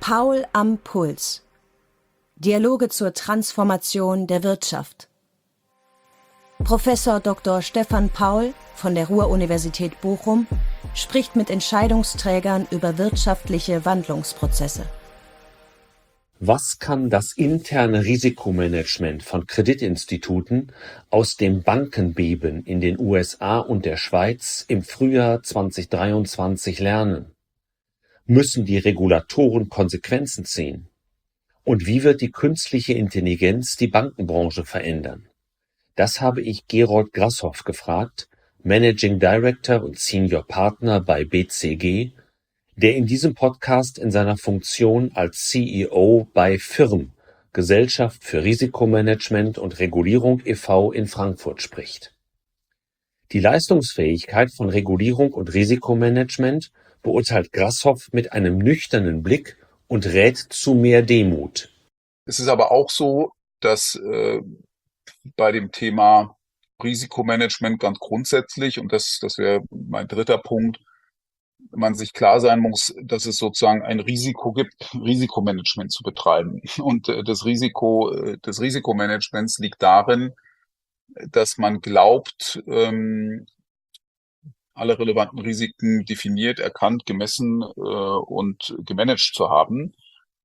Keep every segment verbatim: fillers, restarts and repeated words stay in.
Paul am Puls. Dialoge zur Transformation der Wirtschaft. Professor Doktor Stefan Paul von der Ruhr-Universität Bochum spricht mit Entscheidungsträgern über wirtschaftliche Wandlungsprozesse. Was kann das interne Risikomanagement von Kreditinstituten aus dem Bankenbeben in den U S A und der Schweiz im Frühjahr zweitausenddreiundzwanzig lernen? Müssen die Regulatoren Konsequenzen ziehen? Und wie wird die künstliche Intelligenz die Bankenbranche verändern? Das habe ich Gerold Grasshoff gefragt, Managing Director und Senior Partner bei B C G, der in diesem Podcast in seiner Funktion als C E O bei F I R M, Gesellschaft für Risikomanagement und Regulierung e V in Frankfurt spricht. Die Leistungsfähigkeit von Regulierung und Risikomanagement beurteilt Grasshoff mit einem nüchternen Blick und rät zu mehr Demut. Es ist aber auch so, dass äh, bei dem Thema Risikomanagement ganz grundsätzlich, und das, das wäre mein dritter Punkt, man sich klar sein muss, dass es sozusagen ein Risiko gibt, Risikomanagement zu betreiben. Und äh, das Risiko äh, des Risikomanagements liegt darin, dass man glaubt, ähm, alle relevanten Risiken definiert, erkannt, gemessen äh, und gemanagt zu haben.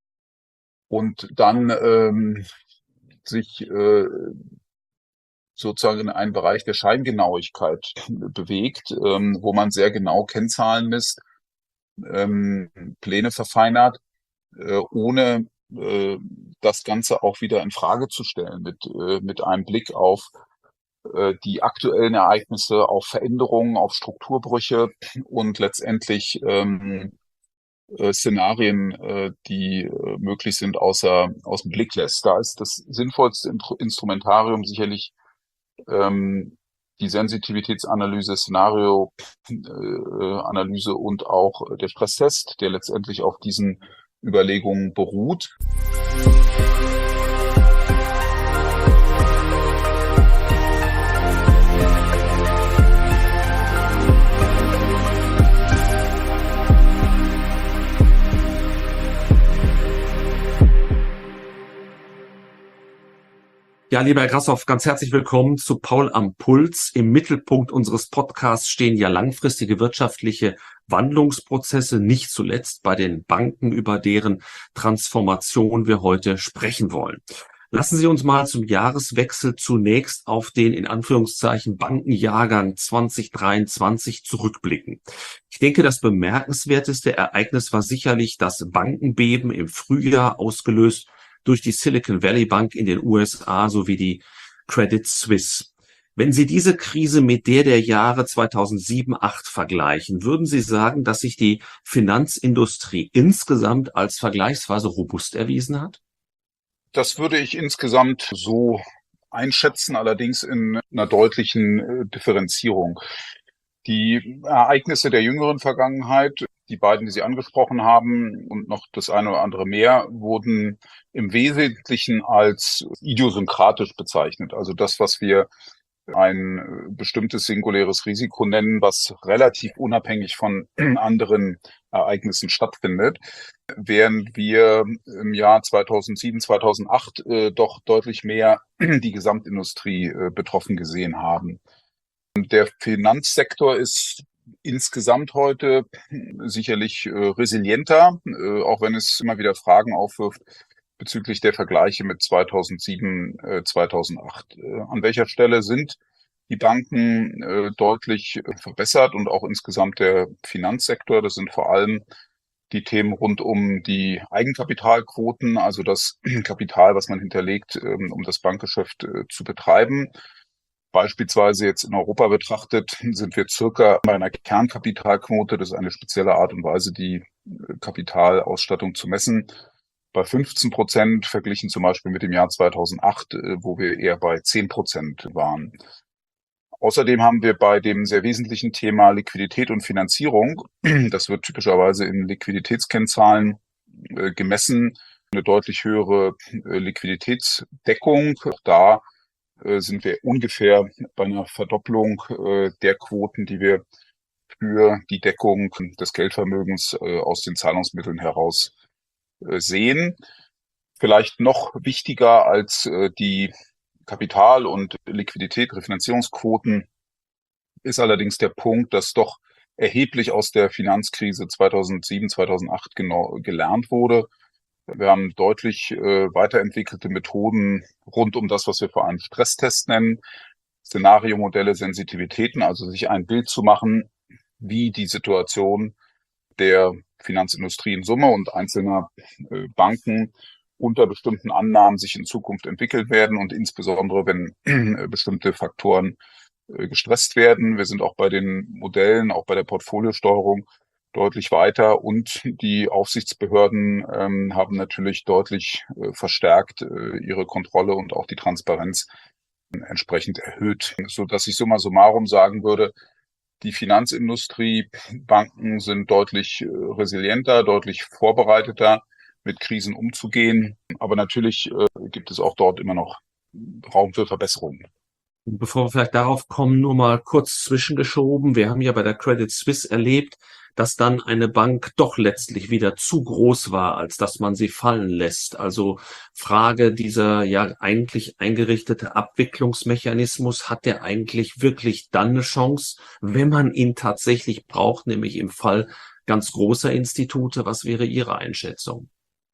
Und dann ähm, sich äh, sozusagen in einen Bereich der Scheingenauigkeit bewegt, ähm, wo man sehr genau Kennzahlen misst, ähm, Pläne verfeinert, äh, ohne äh, das Ganze auch wieder in Frage zu stellen, mit, äh, mit einem Blick auf äh, die aktuellen Ereignisse, auf Veränderungen, auf Strukturbrüche und letztendlich ähm, äh, Szenarien, äh, die äh, möglich sind, außer aus dem Blick lässt. Da ist das sinnvollste Instrumentarium sicherlich ähm, die Sensitivitätsanalyse, Szenarioanalyse äh, und auch der Stresstest, der letztendlich auf diesen Überlegungen beruht. Ja, lieber Herr Grasshoff, ganz herzlich willkommen zu Paul am Puls. Im Mittelpunkt unseres Podcasts stehen ja langfristige wirtschaftliche Wandlungsprozesse, nicht zuletzt bei den Banken, über deren Transformation wir heute sprechen wollen. Lassen Sie uns mal zum Jahreswechsel zunächst auf den in Anführungszeichen Bankenjahrgang zwanzig dreiundzwanzig zurückblicken. Ich denke, das bemerkenswerteste Ereignis war sicherlich das Bankenbeben im Frühjahr, ausgelöst durch die Silicon Valley Bank in den U S A sowie die Credit Suisse. Wenn Sie diese Krise mit der der Jahre zweitausendsieben acht vergleichen, würden Sie sagen, dass sich die Finanzindustrie insgesamt als vergleichsweise robust erwiesen hat? Das würde ich insgesamt so einschätzen, allerdings in einer deutlichen äh, Differenzierung. Die Ereignisse der jüngeren Vergangenheit, die beiden, die Sie angesprochen haben, und noch das eine oder andere mehr, wurden im Wesentlichen als idiosynkratisch bezeichnet. Also das, was wir ein bestimmtes singuläres Risiko nennen, was relativ unabhängig von anderen Ereignissen stattfindet, während wir im Jahr zweitausendsieben, zweitausendacht äh, doch deutlich mehr die Gesamtindustrie äh, betroffen gesehen haben. Der Finanzsektor ist insgesamt heute sicherlich äh, resilienter, äh, auch wenn es immer wieder Fragen aufwirft bezüglich der Vergleiche mit zweitausendsieben, äh, zweitausendacht. Äh, an welcher Stelle sind die Banken äh, deutlich äh, verbessert und auch insgesamt der Finanzsektor? Das sind vor allem die Themen rund um die Eigenkapitalquoten, also das Kapital, was man hinterlegt, äh, um das Bankgeschäft äh, zu betreiben. Beispielsweise jetzt in Europa betrachtet, sind wir circa bei einer Kernkapitalquote, das ist eine spezielle Art und Weise, die Kapitalausstattung zu messen, bei fünfzehn Prozent verglichen zum Beispiel mit dem Jahr zweitausendacht, wo wir eher bei zehn Prozent waren. Außerdem haben wir bei dem sehr wesentlichen Thema Liquidität und Finanzierung, das wird typischerweise in Liquiditätskennzahlen gemessen, eine deutlich höhere Liquiditätsdeckung. Auch da sind wir ungefähr bei einer Verdopplung äh, der Quoten, die wir für die Deckung des Geldvermögens äh, aus den Zahlungsmitteln heraus äh, sehen. Vielleicht noch wichtiger als äh, die Kapital- und Liquidität, Refinanzierungsquoten ist allerdings der Punkt, dass doch erheblich aus der Finanzkrise zweitausendsieben, zweitausendacht genau gelernt wurde. Wir haben deutlich äh, weiterentwickelte Methoden rund um das, was wir vor allem Stresstest nennen, Szenariomodelle, Sensitivitäten, also sich ein Bild zu machen, wie die Situation der Finanzindustrie in Summe und einzelner äh, Banken unter bestimmten Annahmen sich in Zukunft entwickelt werden und insbesondere, wenn äh, bestimmte Faktoren äh, gestresst werden. Wir sind auch bei den Modellen, auch bei der Portfoliosteuerung deutlich weiter und die Aufsichtsbehörden ähm, haben natürlich deutlich äh, verstärkt äh, ihre Kontrolle und auch die Transparenz entsprechend erhöht, so dass ich summa summarum sagen würde, die Finanzindustrie, Banken sind deutlich äh, resilienter, deutlich vorbereiteter, mit Krisen umzugehen. Aber natürlich äh, gibt es auch dort immer noch Raum für Verbesserungen. Bevor wir vielleicht darauf kommen, nur mal kurz zwischengeschoben. Wir haben ja bei der Credit Suisse erlebt, dass dann eine Bank doch letztlich wieder zu groß war, als dass man sie fallen lässt. Also Frage, dieser ja eigentlich eingerichtete Abwicklungsmechanismus, hat der eigentlich wirklich dann eine Chance, wenn man ihn tatsächlich braucht, nämlich im Fall ganz großer Institute? Was wäre Ihre Einschätzung?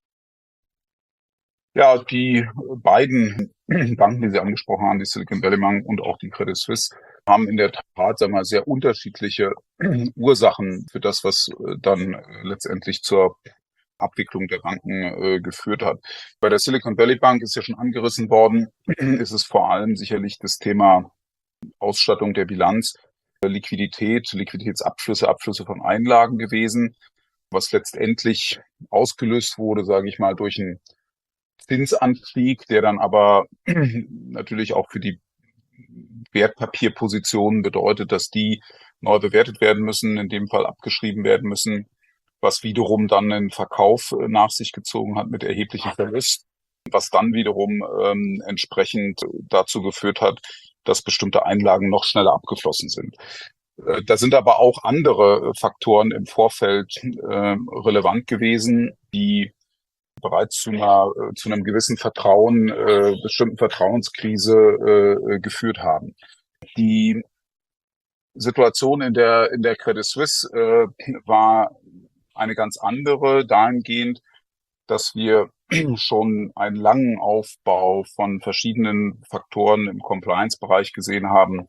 Ja, die beiden Banken, die Sie angesprochen haben, die Silicon Valley Bank und auch die Credit Suisse, haben in der Tat, sagen wir mal, sehr unterschiedliche Ursachen für das, was dann letztendlich zur Abwicklung der Banken äh, geführt hat. Bei der Silicon Valley Bank ist ja schon angerissen worden, ist es vor allem sicherlich das Thema Ausstattung der Bilanz, Liquidität, Liquiditätsabflüsse, Abflüsse von Einlagen gewesen, was letztendlich ausgelöst wurde, sage ich mal, durch einen Zinsanstieg, der dann aber natürlich auch für die Wertpapierpositionen bedeutet, dass die neu bewertet werden müssen, in dem Fall abgeschrieben werden müssen, was wiederum dann einen Verkauf nach sich gezogen hat mit erheblichen Verlust, was dann wiederum ähm, entsprechend dazu geführt hat, dass bestimmte Einlagen noch schneller abgeflossen sind. Äh, da sind aber auch andere Faktoren im Vorfeld äh, relevant gewesen, die bereits zu einer zu einem gewissen Vertrauen, äh, bestimmten Vertrauenskrise äh, geführt haben. Die Situation in der in der Credit Suisse äh, war eine ganz andere, dahingehend, dass wir schon einen langen Aufbau von verschiedenen Faktoren im Compliance-Bereich gesehen haben,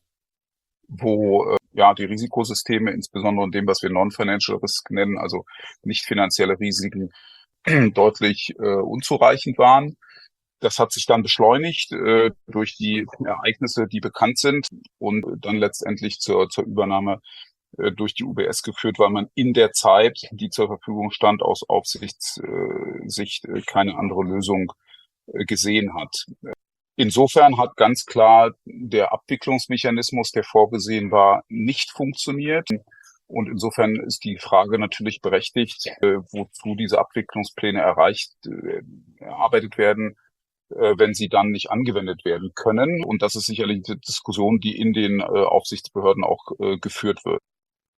wo äh, ja die Risikosysteme, insbesondere in dem, was wir Non-Financial Risk nennen, also nicht finanzielle Risiken, deutlich äh, unzureichend waren. Das hat sich dann beschleunigt äh, durch die Ereignisse, die bekannt sind und dann letztendlich zur, zur Übernahme äh, durch die U B S geführt, weil man in der Zeit, die zur Verfügung stand, aus Aufsichtssicht äh, keine andere Lösung äh, gesehen hat. Insofern hat ganz klar der Abwicklungsmechanismus, der vorgesehen war, nicht funktioniert. Und insofern ist die Frage natürlich berechtigt, äh, wozu diese Abwicklungspläne erreicht, äh, erarbeitet werden, äh, wenn sie dann nicht angewendet werden können. Und das ist sicherlich die Diskussion, die in den äh, Aufsichtsbehörden auch äh, geführt wird.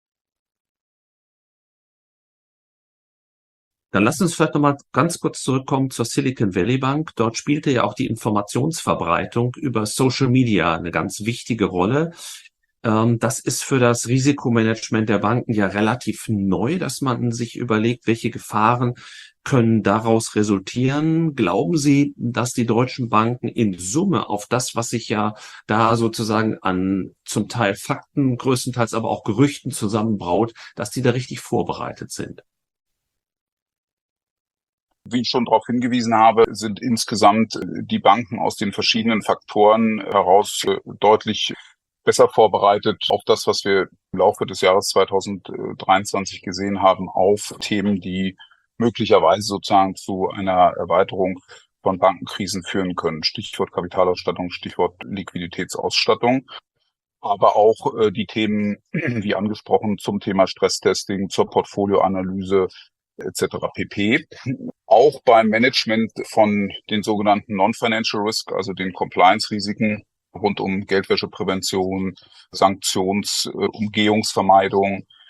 Dann lass uns vielleicht nochmal ganz kurz zurückkommen zur Silicon Valley Bank. Dort spielte ja auch die Informationsverbreitung über Social Media eine ganz wichtige Rolle. Das ist für das Risikomanagement der Banken ja relativ neu, dass man sich überlegt, welche Gefahren können daraus resultieren. Glauben Sie, dass die deutschen Banken in Summe auf das, was sich ja da sozusagen an zum Teil Fakten, größtenteils aber auch Gerüchten zusammenbraut, dass die da richtig vorbereitet sind? Wie ich schon darauf hingewiesen habe, sind insgesamt die Banken aus den verschiedenen Faktoren heraus deutlich besser vorbereitet auf das, was wir im Laufe des Jahres zweitausenddreiundzwanzig gesehen haben, auf Themen, die möglicherweise sozusagen zu einer Erweiterung von Bankenkrisen führen können. Stichwort Kapitalausstattung, Stichwort Liquiditätsausstattung. Aber auch äh, die Themen, wie angesprochen, zum Thema Stresstesting, zur Portfolioanalyse et cetera pp. Auch beim Management von den sogenannten Non-Financial Risk, also den Compliance-Risiken, rund um Geldwäscheprävention, Sanktionsumgehungsvermeidung,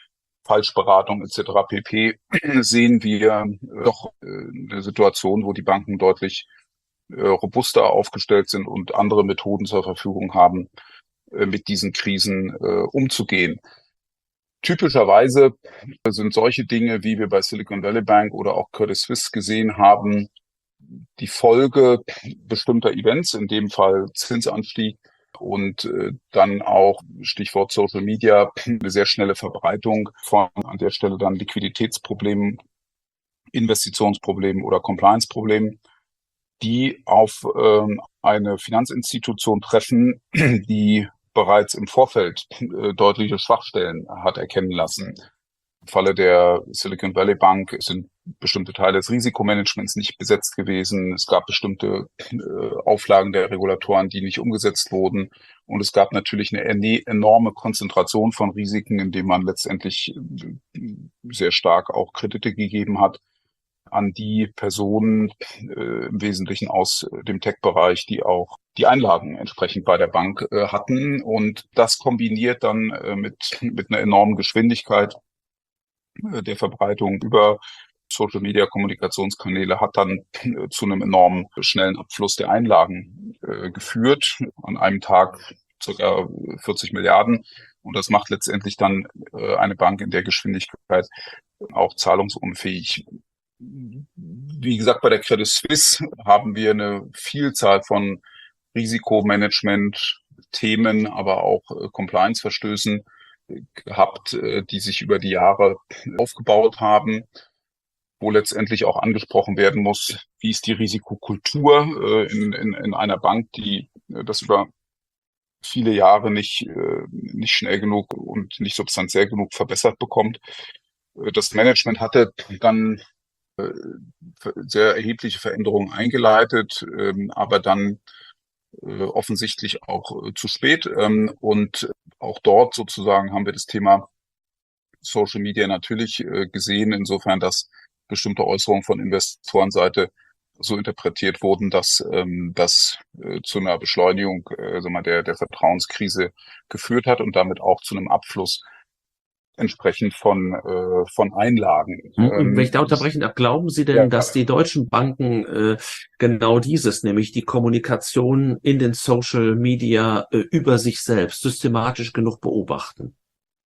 Falschberatung et cetera pp. Sehen wir doch eine Situation, wo die Banken deutlich robuster aufgestellt sind und andere Methoden zur Verfügung haben, mit diesen Krisen umzugehen. Typischerweise sind solche Dinge, wie wir bei Silicon Valley Bank oder auch Credit Suisse gesehen haben, die Folge bestimmter Events, in dem Fall Zinsanstieg und äh, dann auch, Stichwort Social Media, eine sehr schnelle Verbreitung von an der Stelle dann Liquiditätsproblemen, Investitionsproblemen oder Compliance-Problemen, die auf ähm, eine Finanzinstitution treffen, die bereits im Vorfeld äh, deutliche Schwachstellen hat erkennen lassen. Im Falle der Silicon Valley Bank sind bestimmte Teile des Risikomanagements nicht besetzt gewesen. Es gab bestimmte äh, Auflagen der Regulatoren, die nicht umgesetzt wurden. Und es gab natürlich eine enorme Konzentration von Risiken, indem man letztendlich sehr stark auch Kredite gegeben hat an die Personen, äh, im Wesentlichen aus dem Tech-Bereich, die auch die Einlagen entsprechend bei der Bank äh, hatten. Und das kombiniert dann äh, mit, mit einer enormen Geschwindigkeit äh, der Verbreitung über Social Media Kommunikationskanäle hat dann äh, zu einem enormen schnellen Abfluss der Einlagen äh, geführt. An einem Tag circa vierzig Milliarden. Und das macht letztendlich dann äh, eine Bank in der Geschwindigkeit auch zahlungsunfähig. Wie gesagt, bei der Credit Suisse haben wir eine Vielzahl von Risikomanagement-Themen, aber auch äh, Compliance-Verstößen gehabt, äh, die sich über die Jahre aufgebaut haben, wo letztendlich auch angesprochen werden muss, wie ist die Risikokultur äh, in, in, in einer Bank, die äh, das über viele Jahre nicht, äh, nicht schnell genug und nicht substanziell genug verbessert bekommt. Äh, das Management hatte dann äh, sehr erhebliche Veränderungen eingeleitet, ähm, aber dann äh, offensichtlich auch äh, zu spät. Ähm, und auch dort sozusagen haben wir das Thema Social Media natürlich äh, gesehen, insofern, dass bestimmte Äußerungen von Investorenseite so interpretiert wurden, dass ähm, das äh, zu einer Beschleunigung äh, sagen wir, der, der Vertrauenskrise geführt hat und damit auch zu einem Abfluss entsprechend von äh, von Einlagen. Und wenn ich da unterbrechen darf, glauben Sie denn, ja, dass die deutschen Banken äh, genau dieses, nämlich die Kommunikation in den Social Media äh, über sich selbst systematisch genug beobachten?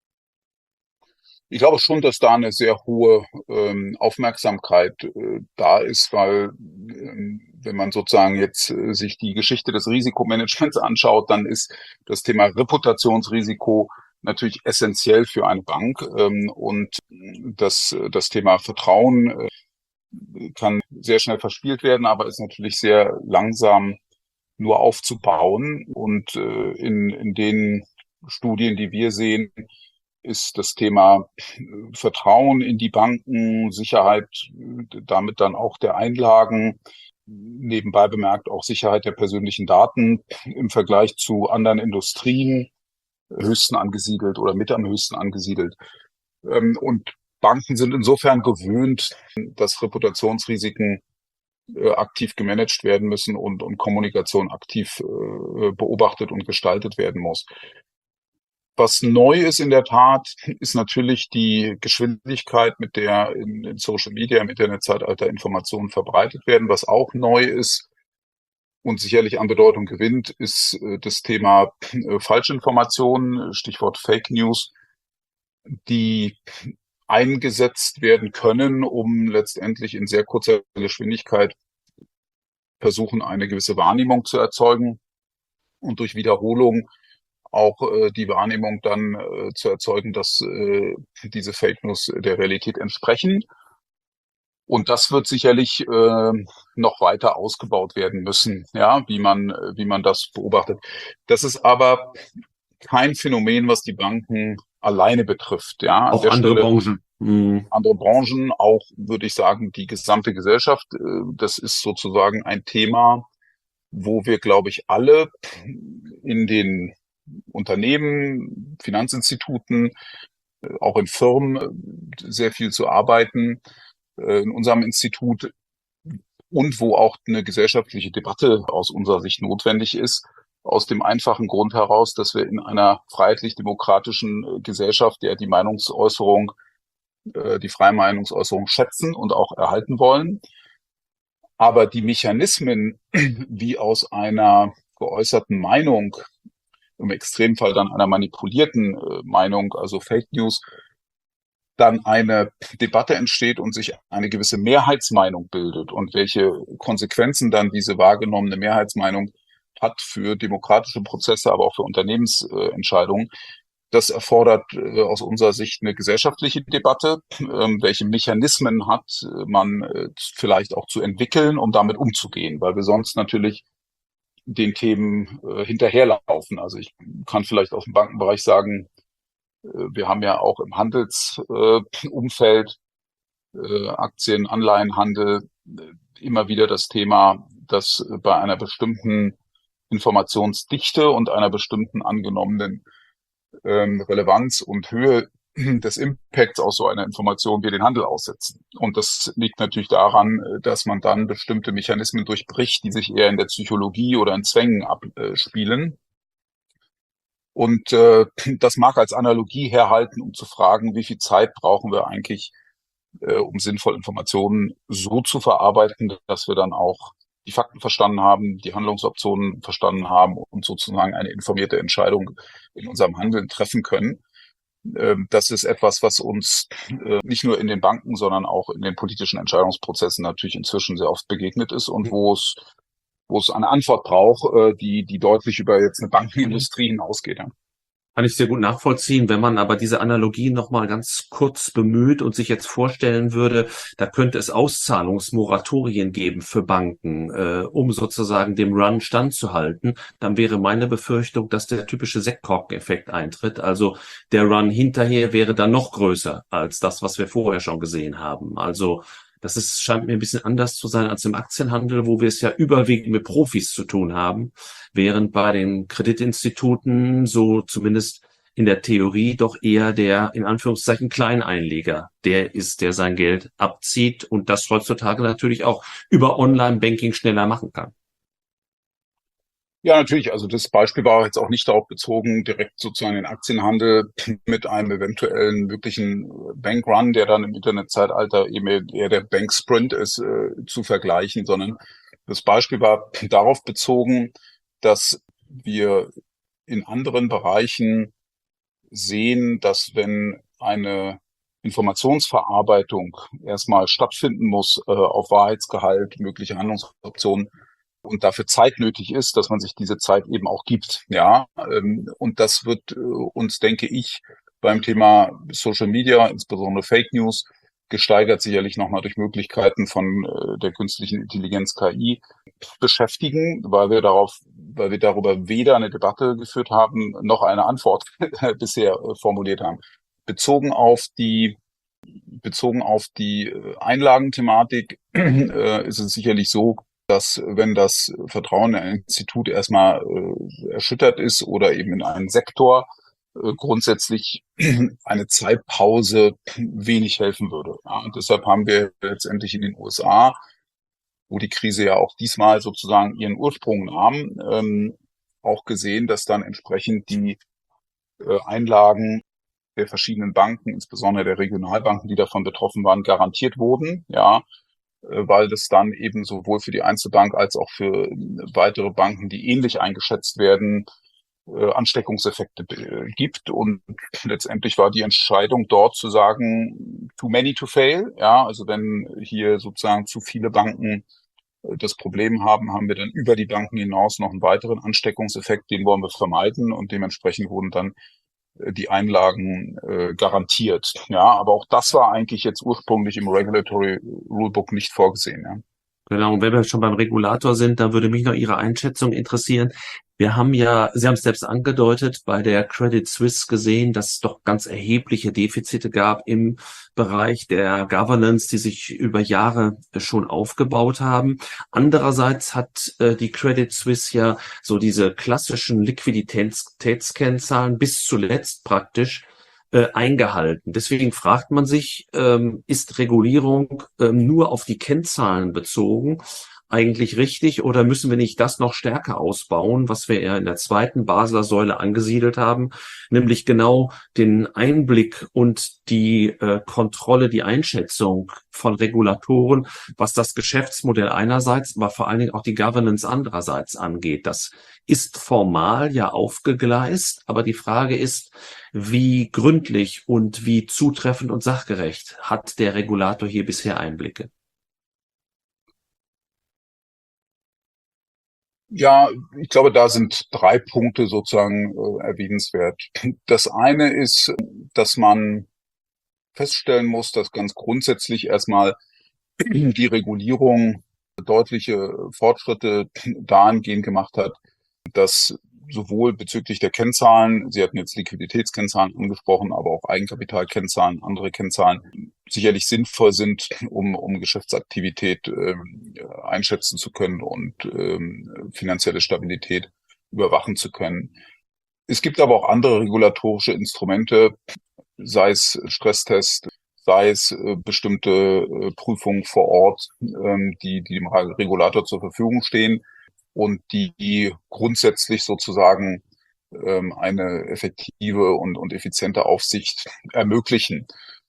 Ich glaube schon, dass da eine sehr hohe ähm, Aufmerksamkeit äh, da ist, weil ähm, wenn man sozusagen jetzt äh, sich die Geschichte des Risikomanagements anschaut, dann ist das Thema Reputationsrisiko natürlich essentiell für eine Bank ähm, und das das Thema Vertrauen äh, kann sehr schnell verspielt werden, aber ist natürlich sehr langsam nur aufzubauen und äh, in in den Studien, die wir sehen, ist das Thema Vertrauen in die Banken, Sicherheit, damit dann auch der Einlagen, nebenbei bemerkt auch Sicherheit der persönlichen Daten im Vergleich zu anderen Industrien höchsten angesiedelt oder mit am höchsten angesiedelt. Und Banken sind insofern gewöhnt, dass Reputationsrisiken aktiv gemanagt werden müssen und, und Kommunikation aktiv beobachtet und gestaltet werden muss. Was neu ist in der Tat, ist natürlich die Geschwindigkeit, mit der in, in Social Media im Internetzeitalter Informationen verbreitet werden. Was auch neu ist und sicherlich an Bedeutung gewinnt, ist äh, das Thema äh, Falschinformationen, Stichwort Fake News, die eingesetzt werden können, um letztendlich in sehr kurzer Geschwindigkeit versuchen, eine gewisse Wahrnehmung zu erzeugen und durch Wiederholung auch äh, die Wahrnehmung dann äh, zu erzeugen, dass äh, diese Fake News der Realität entsprechen. Und das wird sicherlich äh, noch weiter ausgebaut werden müssen, ja, wie man wie man das beobachtet. Das ist aber kein Phänomen, was die Banken alleine betrifft, ja. An auch andere Stelle, Branchen. Mhm. Andere Branchen, auch würde ich sagen, die gesamte Gesellschaft. Äh, das ist sozusagen ein Thema, wo wir, glaube ich, alle in den Unternehmen, Finanzinstituten, auch in Firmen sehr viel zu arbeiten, in unserem Institut und wo auch eine gesellschaftliche Debatte aus unserer Sicht notwendig ist, aus dem einfachen Grund heraus, dass wir in einer freiheitlich-demokratischen Gesellschaft, der die Meinungsäußerung äh, die freie Meinungsäußerung schätzen und auch erhalten wollen. Aber die Mechanismen, wie aus einer geäußerten Meinung, im Extremfall dann einer manipulierten äh, Meinung, also Fake News, dann eine Debatte entsteht und sich eine gewisse Mehrheitsmeinung bildet und welche Konsequenzen dann diese wahrgenommene Mehrheitsmeinung hat für demokratische Prozesse, aber auch für Unternehmensentscheidungen. Das erfordert äh, aus unserer Sicht eine gesellschaftliche Debatte. Ähm, welche Mechanismen hat man äh, vielleicht auch zu entwickeln, um damit umzugehen, weil wir sonst natürlich den Themen äh, hinterherlaufen. Also ich kann vielleicht aus dem Bankenbereich sagen, äh, wir haben ja auch im Handelsumfeld, äh, Aktien, Anleihenhandel, äh, immer wieder das Thema, dass äh, bei einer bestimmten Informationsdichte und einer bestimmten angenommenen ähm, Relevanz und Höhe des Impacts aus so einer Information wir den Handel aussetzen. Und das liegt natürlich daran, dass man dann bestimmte Mechanismen durchbricht, die sich eher in der Psychologie oder in Zwängen abspielen. Und äh, das mag als Analogie herhalten, um zu fragen, wie viel Zeit brauchen wir eigentlich, äh, um sinnvoll Informationen so zu verarbeiten, dass wir dann auch die Fakten verstanden haben, die Handlungsoptionen verstanden haben und sozusagen eine informierte Entscheidung in unserem Handeln treffen können. Das ist etwas, was uns nicht nur in den Banken, sondern auch in den politischen Entscheidungsprozessen natürlich inzwischen sehr oft begegnet ist und wo es, wo es eine Antwort braucht, die, die deutlich über jetzt eine Bankenindustrie hinausgeht. Kann ich sehr gut nachvollziehen. Wenn man aber diese Analogie noch mal ganz kurz bemüht und sich jetzt vorstellen würde, da könnte es Auszahlungsmoratorien geben für Banken, äh, um sozusagen dem Run standzuhalten, dann wäre meine Befürchtung, dass der typische Sektkorkeneffekt eintritt. Also der Run hinterher wäre dann noch größer als das, was wir vorher schon gesehen haben. Also das ist, scheint mir ein bisschen anders zu sein als im Aktienhandel, wo wir es ja überwiegend mit Profis zu tun haben, während bei den Kreditinstituten so zumindest in der Theorie doch eher der, in Anführungszeichen, Kleineinleger, der ist, der sein Geld abzieht und das heutzutage natürlich auch über Online-Banking schneller machen kann. Ja, natürlich. Also das Beispiel war jetzt auch nicht darauf bezogen, direkt sozusagen den Aktienhandel mit einem eventuellen möglichen Bankrun, der dann im Internetzeitalter eben eher der Banksprint ist, äh, zu vergleichen, sondern das Beispiel war darauf bezogen, dass wir in anderen Bereichen sehen, dass wenn eine Informationsverarbeitung erstmal stattfinden muss, äh, auf Wahrheitsgehalt, mögliche Handlungsoptionen, und dafür Zeit nötig ist, dass man sich diese Zeit eben auch gibt. Ja, und das wird uns, denke ich, beim Thema Social Media, insbesondere Fake News, gesteigert sicherlich nochmal durch Möglichkeiten von der künstlichen Intelligenz K I beschäftigen, weil wir darauf, weil wir darüber weder eine Debatte geführt haben, noch eine Antwort bisher formuliert haben. Bezogen auf die bezogen auf die Einlagenthematik äh, ist es sicherlich so, dass wenn das Vertrauen in ein Institut erstmal äh, erschüttert ist oder eben in einen Sektor, äh, grundsätzlich eine Zeitpause wenig helfen würde. Ja, und deshalb haben wir letztendlich in den U S A, wo die Krise ja auch diesmal sozusagen ihren Ursprung nahm, ähm, auch gesehen, dass dann entsprechend die äh, Einlagen der verschiedenen Banken, insbesondere der Regionalbanken, die davon betroffen waren, garantiert wurden. Ja, weil das dann eben sowohl für die Einzelbank als auch für weitere Banken, die ähnlich eingeschätzt werden, Ansteckungseffekte gibt. Und letztendlich war die Entscheidung dort zu sagen, too many to fail. Ja, also wenn hier sozusagen zu viele Banken das Problem haben, haben wir dann über die Banken hinaus noch einen weiteren Ansteckungseffekt, den wollen wir vermeiden und dementsprechend wurden dann die Einlagen äh, garantiert. Ja, aber auch das war eigentlich jetzt ursprünglich im Regulatory Rulebook nicht vorgesehen. Ja. Genau, und wenn wir schon beim Regulator sind, dann würde mich noch Ihre Einschätzung interessieren. Wir haben ja, Sie haben es selbst angedeutet, bei der Credit Suisse gesehen, dass es doch ganz erhebliche Defizite gab im Bereich der Governance, die sich über Jahre schon aufgebaut haben. Andererseits hat äh, die Credit Suisse ja so diese klassischen Liquiditätskennzahlen bis zuletzt praktisch äh, eingehalten. Deswegen fragt man sich, ähm, ist Regulierung ähm, nur auf die Kennzahlen bezogen? eigentlich richtig oder müssen wir nicht das noch stärker ausbauen, was wir ja in der zweiten Basler Säule angesiedelt haben, nämlich genau den Einblick und die äh, Kontrolle, die Einschätzung von Regulatoren, was das Geschäftsmodell einerseits, aber vor allen Dingen auch die Governance andererseits angeht. Das ist formal ja aufgegleist, aber die Frage ist, wie gründlich und wie zutreffend und sachgerecht hat der Regulator hier bisher Einblicke? Ja, ich glaube, da sind drei Punkte sozusagen äh, erwähnenswert. Das eine ist, dass man feststellen muss, dass ganz grundsätzlich erstmal die Regulierung deutliche Fortschritte dahingehend gemacht hat, dass sowohl bezüglich der Kennzahlen, Sie hatten jetzt Liquiditätskennzahlen angesprochen, aber auch Eigenkapitalkennzahlen, andere Kennzahlen sicherlich sinnvoll sind, um, um Geschäftsaktivität äh, einschätzen zu können und ähm, finanzielle Stabilität überwachen zu können. Es gibt aber auch andere regulatorische Instrumente, sei es Stresstest, sei es äh, bestimmte äh, Prüfungen vor Ort, ähm, die, die dem Regulator zur Verfügung stehen und die, die grundsätzlich sozusagen ähm, eine effektive und, und effiziente Aufsicht ermöglichen.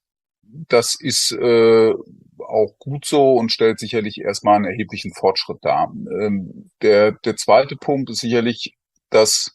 Das ist äh, auch gut so und stellt sicherlich erstmal einen erheblichen Fortschritt dar. Ähm, der, der zweite Punkt ist sicherlich, dass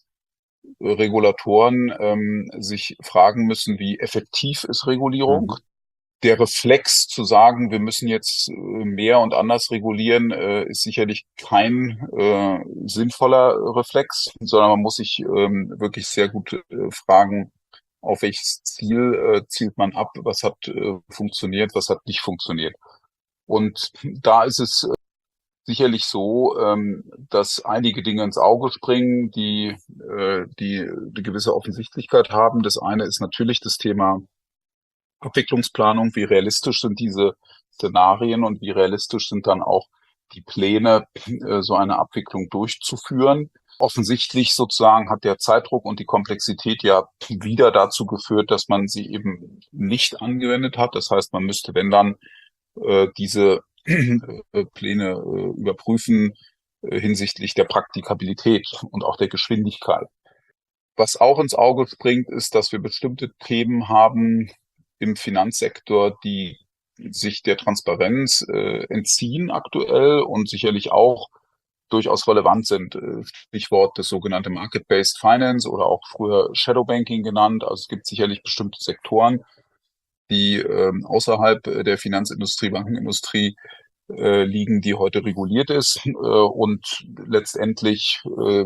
Regulatoren ähm, sich fragen müssen, wie effektiv ist Regulierung? Mhm. Der Reflex zu sagen, wir müssen jetzt mehr und anders regulieren, äh, ist sicherlich kein äh, sinnvoller Reflex, sondern man muss sich ähm, wirklich sehr gut äh, fragen, auf welches Ziel äh, zielt man ab, was hat äh, funktioniert, was hat nicht funktioniert. Und da ist es äh, sicherlich so, ähm, dass einige Dinge ins Auge springen, die, äh, die eine gewisse Offensichtlichkeit haben. Das eine ist natürlich das Thema Abwicklungsplanung, wie realistisch sind diese Szenarien und wie realistisch sind dann auch die Pläne, äh, so eine Abwicklung durchzuführen. Offensichtlich sozusagen hat der Zeitdruck und die Komplexität ja wieder dazu geführt, dass man sie eben nicht angewendet hat. Das heißt, man müsste, wenn dann, äh, diese äh, Pläne äh, überprüfen äh, hinsichtlich der Praktikabilität und auch der Geschwindigkeit. Was auch ins Auge springt, ist, dass wir bestimmte Themen haben im Finanzsektor, die sich der Transparenz äh, entziehen aktuell und sicherlich auch durchaus relevant sind. Stichwort das sogenannte Market-Based Finance oder auch früher Shadow Banking genannt. Also es gibt sicherlich bestimmte Sektoren, die äh, außerhalb der Finanzindustrie, Bankenindustrie äh, liegen, die heute reguliert ist äh, und letztendlich äh,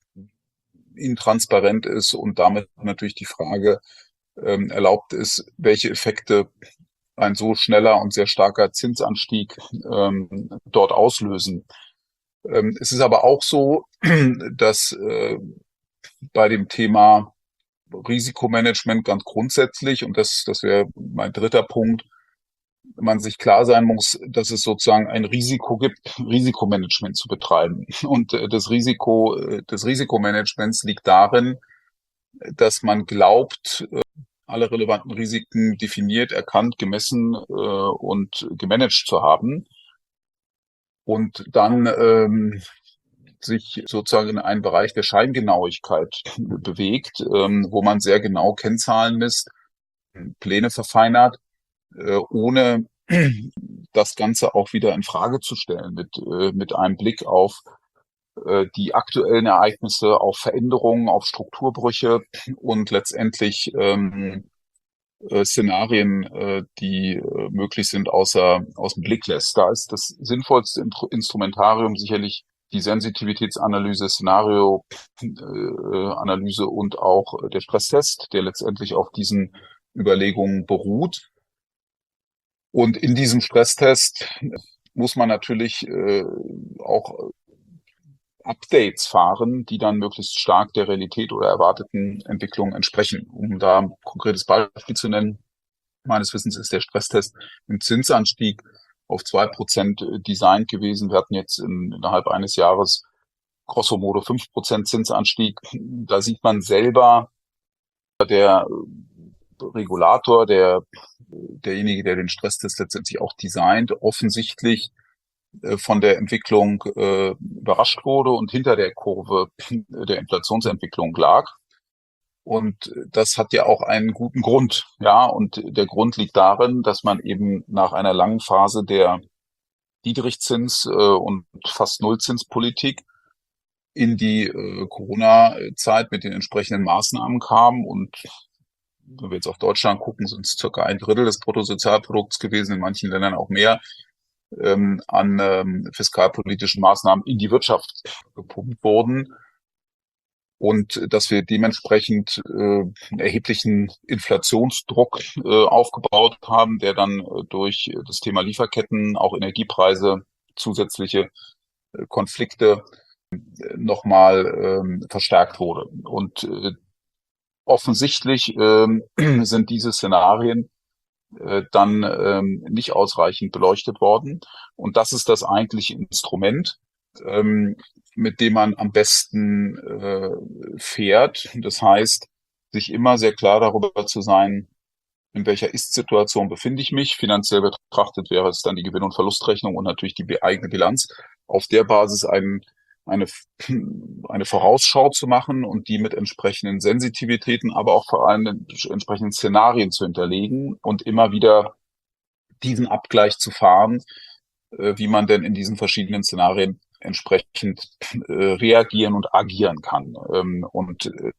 intransparent ist und damit natürlich die Frage ähm, erlaubt ist, welche Effekte ein so schneller und sehr starker Zinsanstieg ähm, dort auslösen. Ähm, es ist aber auch so, dass äh, bei dem Thema Risikomanagement ganz grundsätzlich, und das, das wäre mein dritter Punkt, man sich klar sein muss, dass es sozusagen ein Risiko gibt, Risikomanagement zu betreiben. Und äh, das Risiko äh, des Risikomanagements liegt darin, dass man glaubt, äh, alle relevanten Risiken definiert, erkannt, gemessen äh, und gemanagt zu haben. Und dann ähm, sich sozusagen in einen Bereich der Scheingenauigkeit bewegt, ähm, wo man sehr genau Kennzahlen misst, Pläne verfeinert, äh, ohne das Ganze auch wieder in Frage zu stellen, mit, äh, mit einem Blick auf äh, die aktuellen Ereignisse, auf Veränderungen, auf Strukturbrüche und letztendlich ähm, äh, Szenarien, äh, die äh, möglich sind, außer aus dem Blick lässt. Da ist das sinnvollste Instrumentarium sicherlich die Sensitivitätsanalyse, Szenarioanalyse äh, und auch der Stresstest, der letztendlich auf diesen Überlegungen beruht. Und in diesem Stresstest muss man natürlich äh, auch Updates fahren, die dann möglichst stark der Realität oder erwarteten Entwicklungen entsprechen. Um da ein konkretes Beispiel zu nennen, meines Wissens ist der Stresstest im Zinsanstieg auf zwei Prozent designt gewesen. Wir hatten jetzt in, innerhalb eines Jahres grosso modo fünf Prozent Zinsanstieg. Da sieht man selber, der Regulator, der derjenige, der den Stresstest letztendlich auch designt, offensichtlich äh, von der Entwicklung äh, überrascht wurde und hinter der Kurve der Inflationsentwicklung lag. Und das hat ja auch einen guten Grund, ja. Und der Grund liegt darin, dass man eben nach einer langen Phase der Niedrigzins- äh, und fast Nullzinspolitik in die äh, Corona-Zeit mit den entsprechenden Maßnahmen kam. Und wenn wir jetzt auf Deutschland gucken, sind es circa ein Drittel des Bruttosozialprodukts gewesen, in manchen Ländern auch mehr, ähm, an ähm, fiskalpolitischen Maßnahmen in die Wirtschaft gepumpt wurden. Und dass wir dementsprechend äh, einen erheblichen Inflationsdruck äh, aufgebaut haben, der dann äh, durch das Thema Lieferketten, auch Energiepreise, zusätzliche äh, Konflikte äh, nochmal ähm, verstärkt wurde. Und äh, offensichtlich ähm, sind diese Szenarien äh, dann ähm, nicht ausreichend beleuchtet worden. Und das ist das eigentliche Instrument, ähm, mit dem man am besten äh, fährt. Das heißt, sich immer sehr klar darüber zu sein, in welcher Ist-Situation befinde ich mich. Finanziell betrachtet wäre es dann die Gewinn- und Verlustrechnung und natürlich die eigene Bilanz. Auf der Basis einen, eine, eine Vorausschau zu machen und die mit entsprechenden Sensitivitäten, aber auch vor allem entsprechenden Szenarien zu hinterlegen und immer wieder diesen Abgleich zu fahren, äh, wie man denn in diesen verschiedenen Szenarien entsprechend äh, reagieren und agieren kann. Ähm, und äh,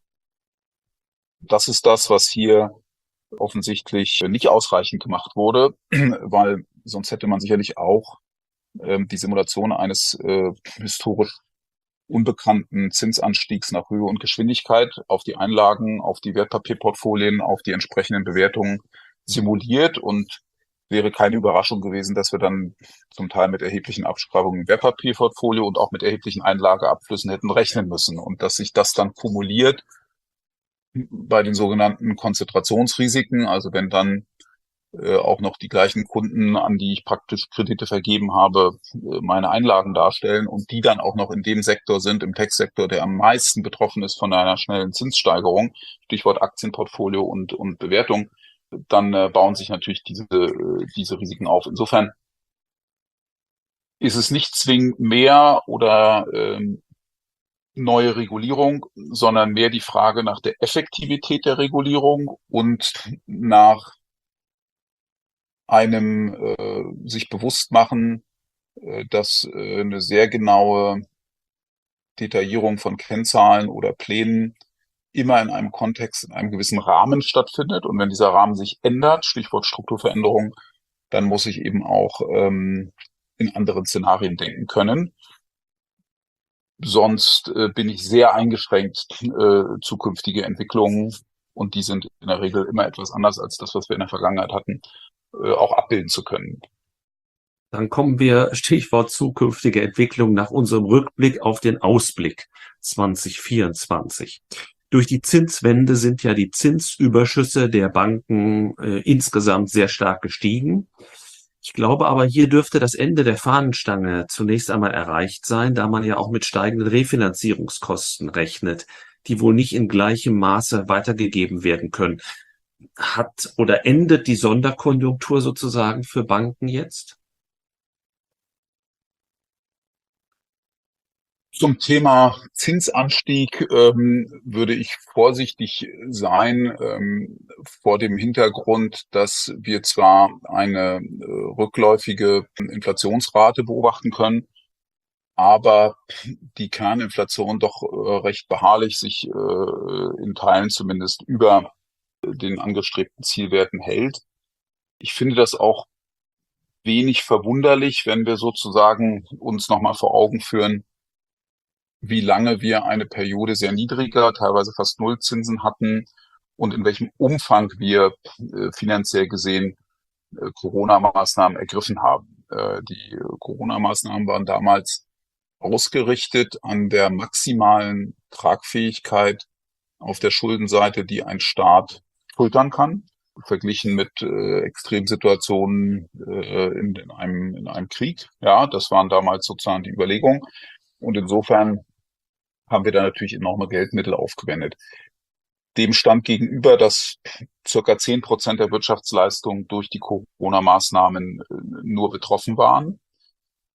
das ist das, was hier offensichtlich nicht ausreichend gemacht wurde, weil sonst hätte man sicherlich auch ähm, die Simulation eines äh, historisch unbekannten Zinsanstiegs nach Höhe und Geschwindigkeit auf die Einlagen, auf die Wertpapierportfolien, auf die entsprechenden Bewertungen simuliert und wäre keine Überraschung gewesen, dass wir dann zum Teil mit erheblichen Abschreibungen im Wertpapierportfolio und auch mit erheblichen Einlageabflüssen hätten rechnen müssen und dass sich das dann kumuliert bei den sogenannten Konzentrationsrisiken, also wenn dann äh, auch noch die gleichen Kunden, an die ich praktisch Kredite vergeben habe, äh, meine Einlagen darstellen und die dann auch noch in dem Sektor sind, im Tech-Sektor, der am meisten betroffen ist von einer schnellen Zinssteigerung, Stichwort Aktienportfolio und, und Bewertung, dann äh, bauen sich natürlich diese, äh, diese Risiken auf. Insofern ist es nicht zwingend mehr oder ähm, neue Regulierung, sondern mehr die Frage nach der Effektivität der Regulierung und nach einem äh, sich bewusst machen, äh, dass äh, eine sehr genaue Detaillierung von Kennzahlen oder Plänen immer in einem Kontext, in einem gewissen Rahmen stattfindet. Und wenn dieser Rahmen sich ändert, Stichwort Strukturveränderung, dann muss ich eben auch ähm, in anderen Szenarien denken können. Sonst äh, bin ich sehr eingeschränkt, äh, zukünftige Entwicklungen, und die sind in der Regel immer etwas anders als das, was wir in der Vergangenheit hatten, äh, auch abbilden zu können. Dann kommen wir, Stichwort zukünftige Entwicklung, nach unserem Rückblick auf den Ausblick zwanzig vierundzwanzig. Durch die Zinswende sind ja die Zinsüberschüsse der Banken äh, insgesamt sehr stark gestiegen. Ich glaube aber, hier dürfte das Ende der Fahnenstange zunächst einmal erreicht sein, da man ja auch mit steigenden Refinanzierungskosten rechnet, die wohl nicht in gleichem Maße weitergegeben werden können. Hat oder endet die Sonderkonjunktur sozusagen für Banken jetzt? Zum Thema Zinsanstieg ähm, würde ich vorsichtig sein, ähm, vor dem Hintergrund, dass wir zwar eine äh, rückläufige Inflationsrate beobachten können, aber die Kerninflation doch äh, recht beharrlich sich äh, in Teilen zumindest über den angestrebten Zielwerten hält. Ich finde das auch wenig verwunderlich, wenn wir sozusagen uns nochmal vor Augen führen, wie lange wir eine Periode sehr niedriger, teilweise fast Nullzinsen hatten und in welchem Umfang wir äh, finanziell gesehen äh, Corona-Maßnahmen ergriffen haben. Äh, die äh, Corona-Maßnahmen waren damals ausgerichtet an der maximalen Tragfähigkeit auf der Schuldenseite, die ein Staat schultern kann, verglichen mit äh, Extremsituationen äh, in, in, einem, in einem Krieg. Ja, das waren damals sozusagen die Überlegungen. Und insofern haben wir da natürlich enorme Geldmittel aufgewendet. Dem stand gegenüber, dass circa zehn Prozent der Wirtschaftsleistung durch die Corona-Maßnahmen nur betroffen waren.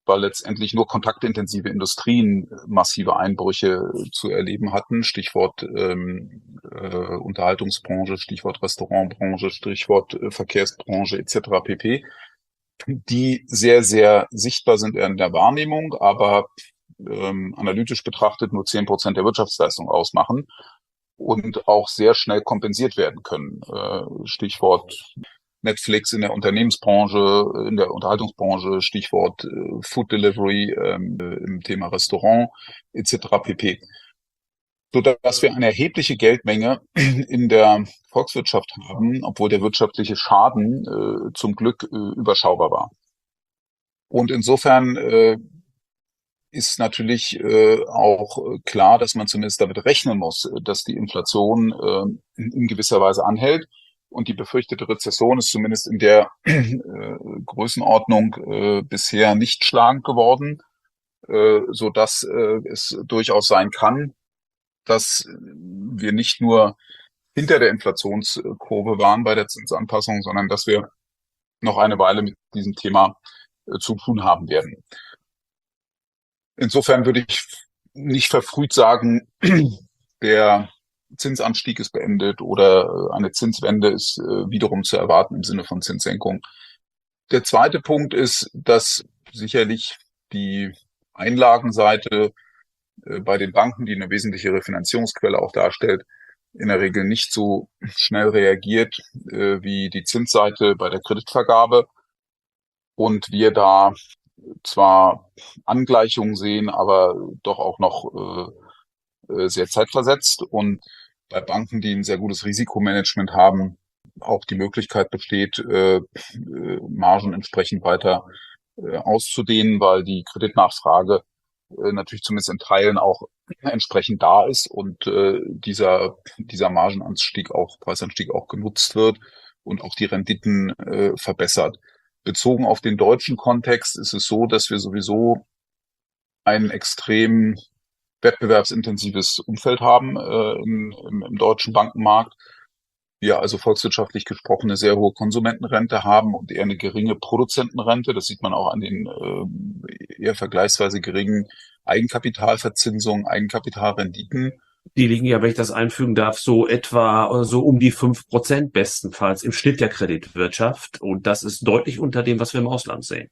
weil letztendlich nur kontaktintensive Industrien massive Einbrüche zu erleben hatten. Stichwort ähm, äh, Unterhaltungsbranche, Stichwort Restaurantbranche, Stichwort äh, Verkehrsbranche et cetera pp., die sehr, sehr sichtbar sind in der Wahrnehmung, aber ähm, analytisch betrachtet nur zehn Prozent der Wirtschaftsleistung ausmachen und auch sehr schnell kompensiert werden können. Äh, Stichwort Netflix in der Unternehmensbranche, in der Unterhaltungsbranche, Stichwort äh, Food Delivery ähm, im Thema Restaurant et cetera pp. Sodass wir eine erhebliche Geldmenge in der Volkswirtschaft haben, obwohl der wirtschaftliche Schaden äh, zum Glück äh, überschaubar war. Und insofern äh, ist natürlich äh, auch klar, dass man zumindest damit rechnen muss, dass die Inflation äh, in, in gewisser Weise anhält. Und die befürchtete Rezession ist zumindest in der äh, Größenordnung äh, bisher nicht schlagend geworden, äh, so dass äh, es durchaus sein kann, dass wir nicht nur hinter der Inflationskurve waren bei der Zinsanpassung, sondern dass wir noch eine Weile mit diesem Thema äh, zu tun haben werden. Insofern würde ich nicht verfrüht sagen, der Zinsanstieg ist beendet oder eine Zinswende ist äh, wiederum zu erwarten im Sinne von Zinssenkung. Der zweite Punkt ist, dass sicherlich die Einlagenseite äh, bei den Banken, die eine wesentliche Refinanzierungsquelle auch darstellt, in der Regel nicht so schnell reagiert äh, wie die Zinsseite bei der Kreditvergabe. Und wir da zwar Angleichungen sehen, aber doch auch noch äh, sehr zeitversetzt und bei Banken, die ein sehr gutes Risikomanagement haben, auch die Möglichkeit besteht, äh, Margen entsprechend weiter äh, auszudehnen, weil die Kreditnachfrage äh, natürlich zumindest in Teilen auch entsprechend da ist und äh, dieser dieser Margenanstieg auch Preisanstieg auch genutzt wird und auch die Renditen äh, verbessert. Bezogen auf den deutschen Kontext ist es so, dass wir sowieso ein extrem wettbewerbsintensives Umfeld haben äh, im, im, im deutschen Bankenmarkt. Wir also volkswirtschaftlich gesprochen eine sehr hohe Konsumentenrente haben und eher eine geringe Produzentenrente. Das sieht man auch an den äh, eher vergleichsweise geringen Eigenkapitalverzinsungen, Eigenkapitalrenditen. Die liegen ja, wenn ich das einfügen darf, so etwa so um die fünf Prozent bestenfalls im Schnitt der Kreditwirtschaft. Und das ist deutlich unter dem, was wir im Ausland sehen.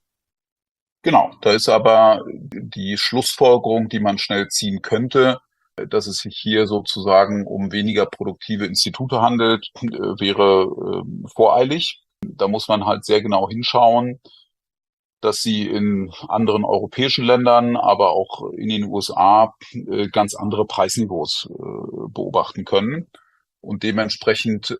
Genau, da ist aber die Schlussfolgerung, die man schnell ziehen könnte, dass es sich hier sozusagen um weniger produktive Institute handelt, wäre äh, voreilig. Da muss man halt sehr genau hinschauen, dass sie in anderen europäischen Ländern, aber auch in den U S A äh, ganz andere Preisniveaus äh, beobachten können und dementsprechend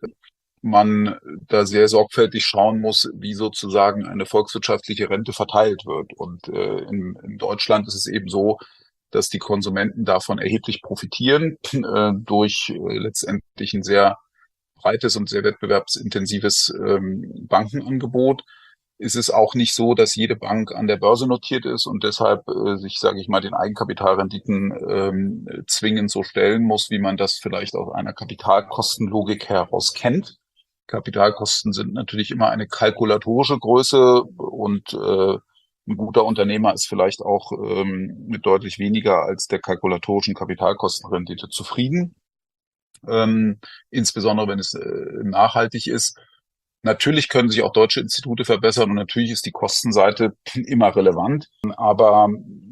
man da sehr sorgfältig schauen muss, wie sozusagen eine volkswirtschaftliche Rente verteilt wird. Und äh, in, in Deutschland ist es eben so, dass die Konsumenten davon erheblich profitieren, äh, durch äh, letztendlich ein sehr breites und sehr wettbewerbsintensives ähm, Bankenangebot. Ist es auch nicht so, dass jede Bank an der Börse notiert ist und deshalb äh, sich, sage ich mal, den Eigenkapitalrenditen ähm, zwingend so stellen muss, wie man das vielleicht aus einer Kapitalkostenlogik heraus kennt. Kapitalkosten sind natürlich immer eine kalkulatorische Größe und äh, ein guter Unternehmer ist vielleicht auch ähm, mit deutlich weniger als der kalkulatorischen Kapitalkostenrendite zufrieden, ähm, insbesondere wenn es äh, nachhaltig ist. Natürlich können sich auch deutsche Institute verbessern und natürlich ist die Kostenseite immer relevant, aber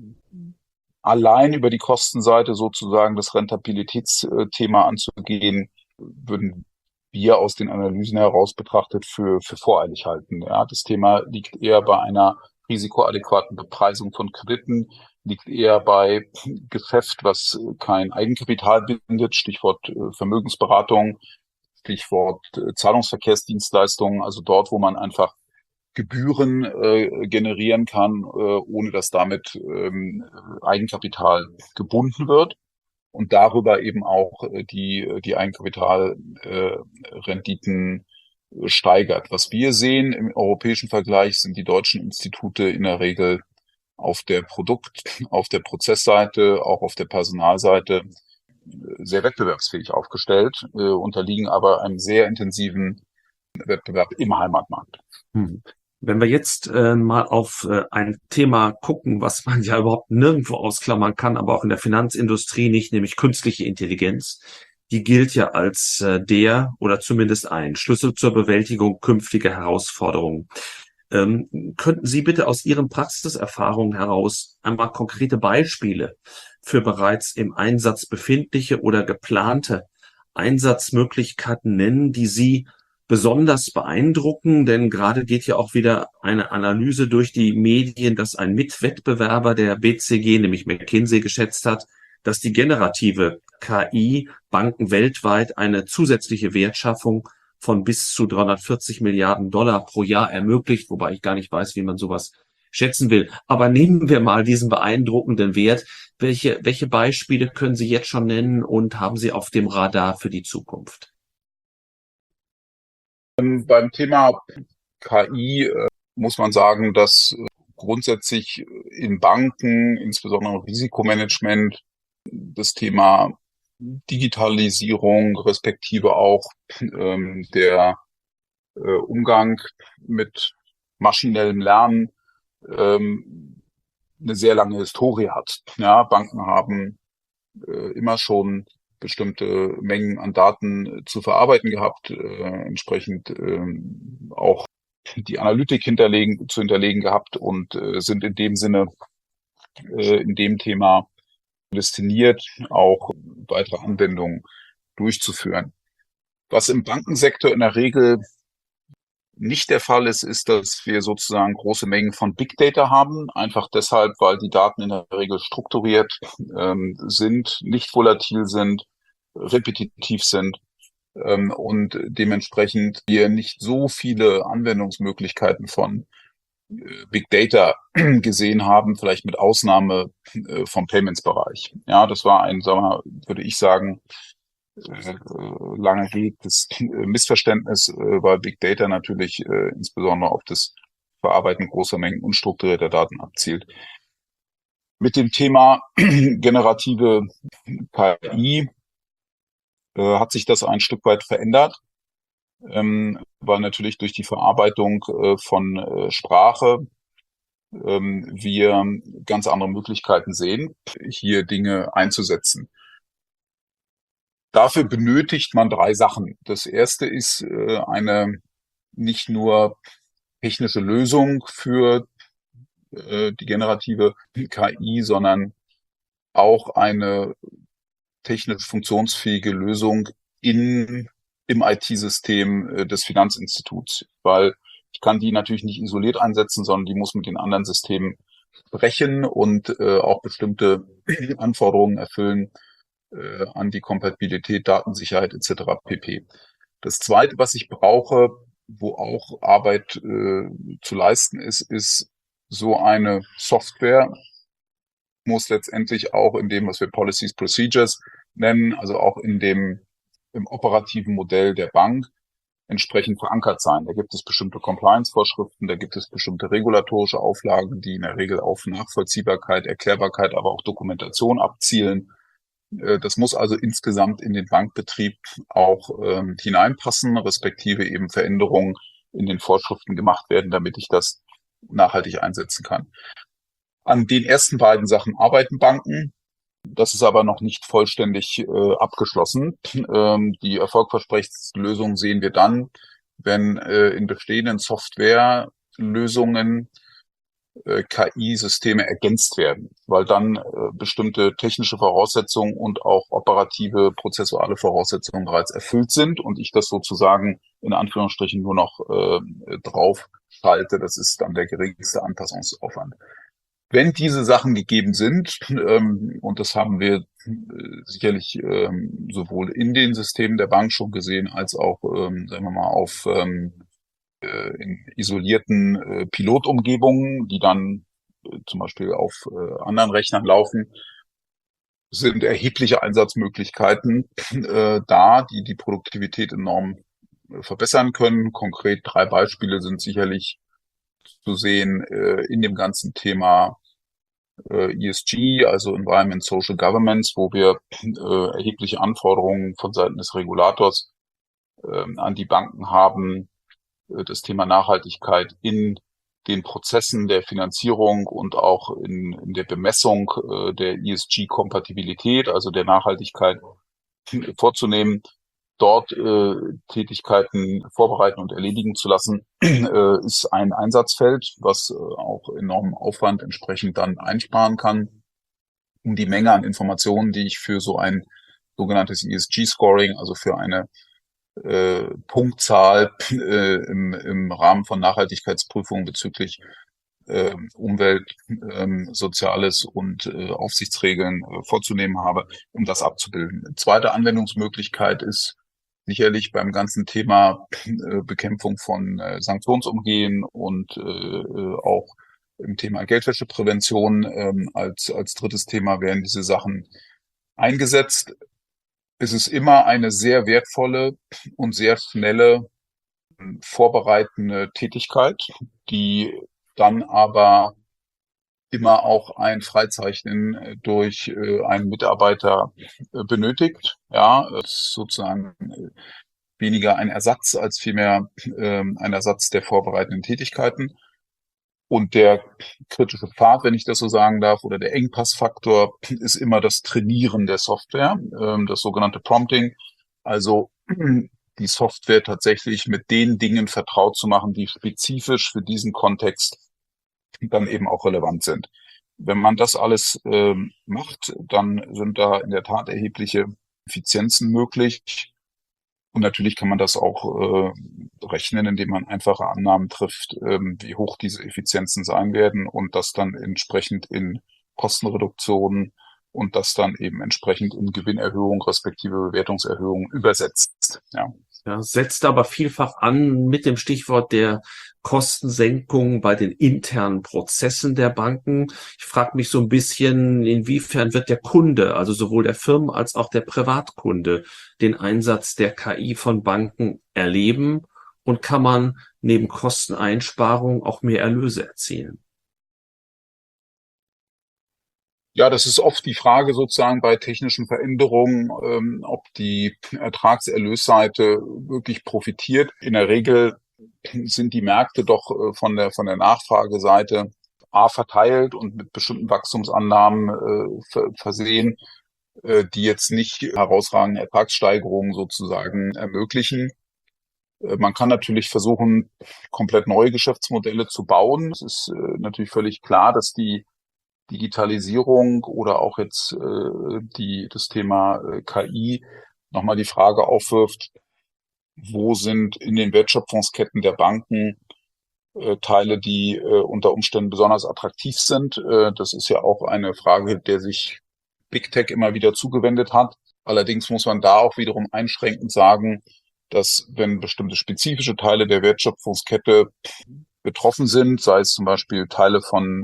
allein über die Kostenseite sozusagen das Rentabilitätsthema anzugehen, würden wir aus den Analysen heraus betrachtet für, für voreilig halten. Ja, das Thema liegt eher bei einer risikoadäquaten Bepreisung von Krediten, liegt eher bei Geschäft, was kein Eigenkapital bindet, Stichwort Vermögensberatung, Stichwort Zahlungsverkehrsdienstleistungen, also dort, wo man einfach Gebühren äh, generieren kann, äh, ohne dass damit ähm, Eigenkapital gebunden wird. Und darüber eben auch die, die Eigenkapitalrenditen äh, steigert. Was wir sehen im europäischen Vergleich sind die deutschen Institute in der Regel auf der Produkt-, auf der Prozessseite, auch auf der Personalseite sehr wettbewerbsfähig aufgestellt, äh, unterliegen aber einem sehr intensiven Wettbewerb im Heimatmarkt. Hm. Wenn wir jetzt äh, mal auf äh, ein Thema gucken, was man ja überhaupt nirgendwo ausklammern kann, aber auch in der Finanzindustrie nicht, nämlich künstliche Intelligenz. Die gilt ja als äh, der oder zumindest ein Schlüssel zur Bewältigung künftiger Herausforderungen. Ähm, könnten Sie bitte aus Ihren Praxiserfahrungen heraus einmal konkrete Beispiele für bereits im Einsatz befindliche oder geplante Einsatzmöglichkeiten nennen, die Sie besonders beeindrucken? Denn gerade geht ja auch wieder eine Analyse durch die Medien, dass ein Mitwettbewerber der B C G, nämlich McKinsey, geschätzt hat, dass die generative K I Banken weltweit eine zusätzliche Wertschaffung von bis zu dreihundertvierzig Milliarden Dollar pro Jahr ermöglicht, wobei ich gar nicht weiß, wie man sowas schätzen will. Aber nehmen wir mal diesen beeindruckenden Wert. Welche, welche Beispiele können Sie jetzt schon nennen und haben Sie auf dem Radar für die Zukunft? Beim Thema K I äh, muss man sagen, dass äh, grundsätzlich in Banken, insbesondere im Risikomanagement, das Thema Digitalisierung, respektive auch ähm, der äh, Umgang mit maschinellem Lernen ähm, eine sehr lange Historie hat. Ja, Banken haben äh, immer schon bestimmte Mengen an Daten zu verarbeiten gehabt, äh, entsprechend äh, auch die Analytik hinterlegen, zu hinterlegen gehabt und äh, sind in dem Sinne äh, in dem Thema prädestiniert, auch weitere Anwendungen durchzuführen. Was im Bankensektor in der Regel nicht der Fall ist, ist, dass wir sozusagen große Mengen von Big Data haben, einfach deshalb, weil die Daten in der Regel strukturiert ähm, sind, nicht volatil sind, repetitiv sind ähm, und dementsprechend wir nicht so viele Anwendungsmöglichkeiten von äh, Big Data gesehen haben, vielleicht mit Ausnahme äh, vom Payments-Bereich. Ja, das war ein, sagen wir, würde ich sagen, äh, lange gehegtes äh, Missverständnis, äh, weil Big Data natürlich äh, insbesondere auf das Verarbeiten großer Mengen unstrukturierter Daten abzielt. Mit dem Thema generative K I äh, hat sich das ein Stück weit verändert, ähm, weil natürlich durch die Verarbeitung äh, von äh, Sprache ähm, wir ganz andere Möglichkeiten sehen, hier Dinge einzusetzen. Dafür benötigt man drei Sachen. Das erste ist äh, eine nicht nur technische Lösung für äh, die generative K I, sondern auch eine technisch funktionsfähige Lösung in im I T-System äh, des Finanzinstituts, weil ich kann die natürlich nicht isoliert einsetzen, sondern die muss mit den anderen Systemen sprechen und äh, auch bestimmte Anforderungen erfüllen äh, an die Kompatibilität, Datensicherheit et cetera pp. Das Zweite, was ich brauche, wo auch Arbeit äh, zu leisten ist, ist so eine Software, muss letztendlich auch in dem, was wir Policies, Procedures nennen, also auch in dem im operativen Modell der Bank entsprechend verankert sein. Da gibt es bestimmte Compliance-Vorschriften, da gibt es bestimmte regulatorische Auflagen, die in der Regel auf Nachvollziehbarkeit, Erklärbarkeit, aber auch Dokumentation abzielen. Das muss also insgesamt in den Bankbetrieb auch ähm, hineinpassen, respektive eben Veränderungen in den Vorschriften gemacht werden, damit ich das nachhaltig einsetzen kann. An den ersten beiden Sachen arbeiten Banken. Das ist aber noch nicht vollständig äh, abgeschlossen. Ähm, die erfolgversprechendsten Lösungen sehen wir dann, wenn äh, in bestehenden Softwarelösungen äh, K I-Systeme ergänzt werden, weil dann äh, bestimmte technische Voraussetzungen und auch operative, prozessuale Voraussetzungen bereits erfüllt sind und ich das sozusagen in Anführungsstrichen nur noch äh, drauf schalte. Das ist dann der geringste Anpassungsaufwand. Wenn diese Sachen gegeben sind, ähm, und das haben wir äh, sicherlich ähm, sowohl in den Systemen der Bank schon gesehen, als auch, ähm, sagen wir mal, auf ähm, äh, in isolierten äh, Pilotumgebungen, die dann äh, zum Beispiel auf äh, anderen Rechnern laufen, sind erhebliche Einsatzmöglichkeiten äh, da, die die Produktivität enorm äh, verbessern können. Konkret drei Beispiele sind sicherlich zu sehen äh, in dem ganzen Thema äh, E S G, also Environment Social Governance, wo wir äh, erhebliche Anforderungen von Seiten des Regulators äh, an die Banken haben, äh, das Thema Nachhaltigkeit in den Prozessen der Finanzierung und auch in, in der Bemessung äh, der E S G-Kompatibilität, also der Nachhaltigkeit, vorzunehmen, dort äh, Tätigkeiten vorbereiten und erledigen zu lassen, äh, ist ein Einsatzfeld, was äh, auch enormen Aufwand entsprechend dann einsparen kann, um die Menge an Informationen, die ich für so ein sogenanntes E S G-Scoring, also für eine äh, Punktzahl äh, im, im Rahmen von Nachhaltigkeitsprüfungen bezüglich äh, Umwelt, äh, Soziales und äh, Aufsichtsregeln äh, vorzunehmen habe, um das abzubilden. Zweite Anwendungsmöglichkeit ist sicherlich beim ganzen Thema äh, Bekämpfung von äh, Sanktionsumgehen und äh, auch im Thema Geldwäscheprävention ähm, als, als drittes Thema werden diese Sachen eingesetzt. Es ist immer eine sehr wertvolle und sehr schnelle vorbereitende Tätigkeit, die dann aber immer auch ein Freizeichnen durch äh, einen Mitarbeiter äh, benötigt. Ja, es ist sozusagen äh, weniger ein Ersatz als vielmehr äh, ein Ersatz der vorbereitenden Tätigkeiten. Und der kritische Pfad, wenn ich das so sagen darf, oder der Engpassfaktor ist immer das Trainieren der Software, äh, das sogenannte Prompting. Also die Software tatsächlich mit den Dingen vertraut zu machen, die spezifisch für diesen Kontext dann eben auch relevant sind. Wenn man das alles äh, macht, dann sind da in der Tat erhebliche Effizienzen möglich. Und natürlich kann man das auch äh, rechnen, indem man einfache Annahmen trifft, ähm, wie hoch diese Effizienzen sein werden und das dann entsprechend in Kostenreduktionen und das dann eben entsprechend in Gewinnerhöhung respektive Bewertungserhöhung übersetzt. Ja. Ja, setzt aber vielfach an mit dem Stichwort der Kostensenkung bei den internen Prozessen der Banken. Ich frage mich so ein bisschen, inwiefern wird der Kunde, also sowohl der Firmen- als auch der Privatkunde, den Einsatz der K I von Banken erleben und kann man neben Kosteneinsparungen auch mehr Erlöse erzielen? Ja, das ist oft die Frage sozusagen bei technischen Veränderungen, ähm, ob die Ertragserlösseite wirklich profitiert. In der Regel sind die Märkte doch äh, von der von der Nachfrageseite A verteilt und mit bestimmten Wachstumsannahmen äh, ver versehen, äh, die jetzt nicht herausragende Ertragssteigerungen sozusagen ermöglichen. Äh, man kann natürlich versuchen, komplett neue Geschäftsmodelle zu bauen. Es ist äh, natürlich völlig klar, dass die Digitalisierung oder auch jetzt äh, die das Thema äh, K I nochmal die Frage aufwirft, wo sind in den Wertschöpfungsketten der Banken äh, Teile, die äh, unter Umständen besonders attraktiv sind. Äh, das ist ja auch eine Frage, der sich Big Tech immer wieder zugewendet hat. Allerdings muss man da auch wiederum einschränkend sagen, dass wenn bestimmte spezifische Teile der Wertschöpfungskette betroffen sind, sei es zum Beispiel Teile von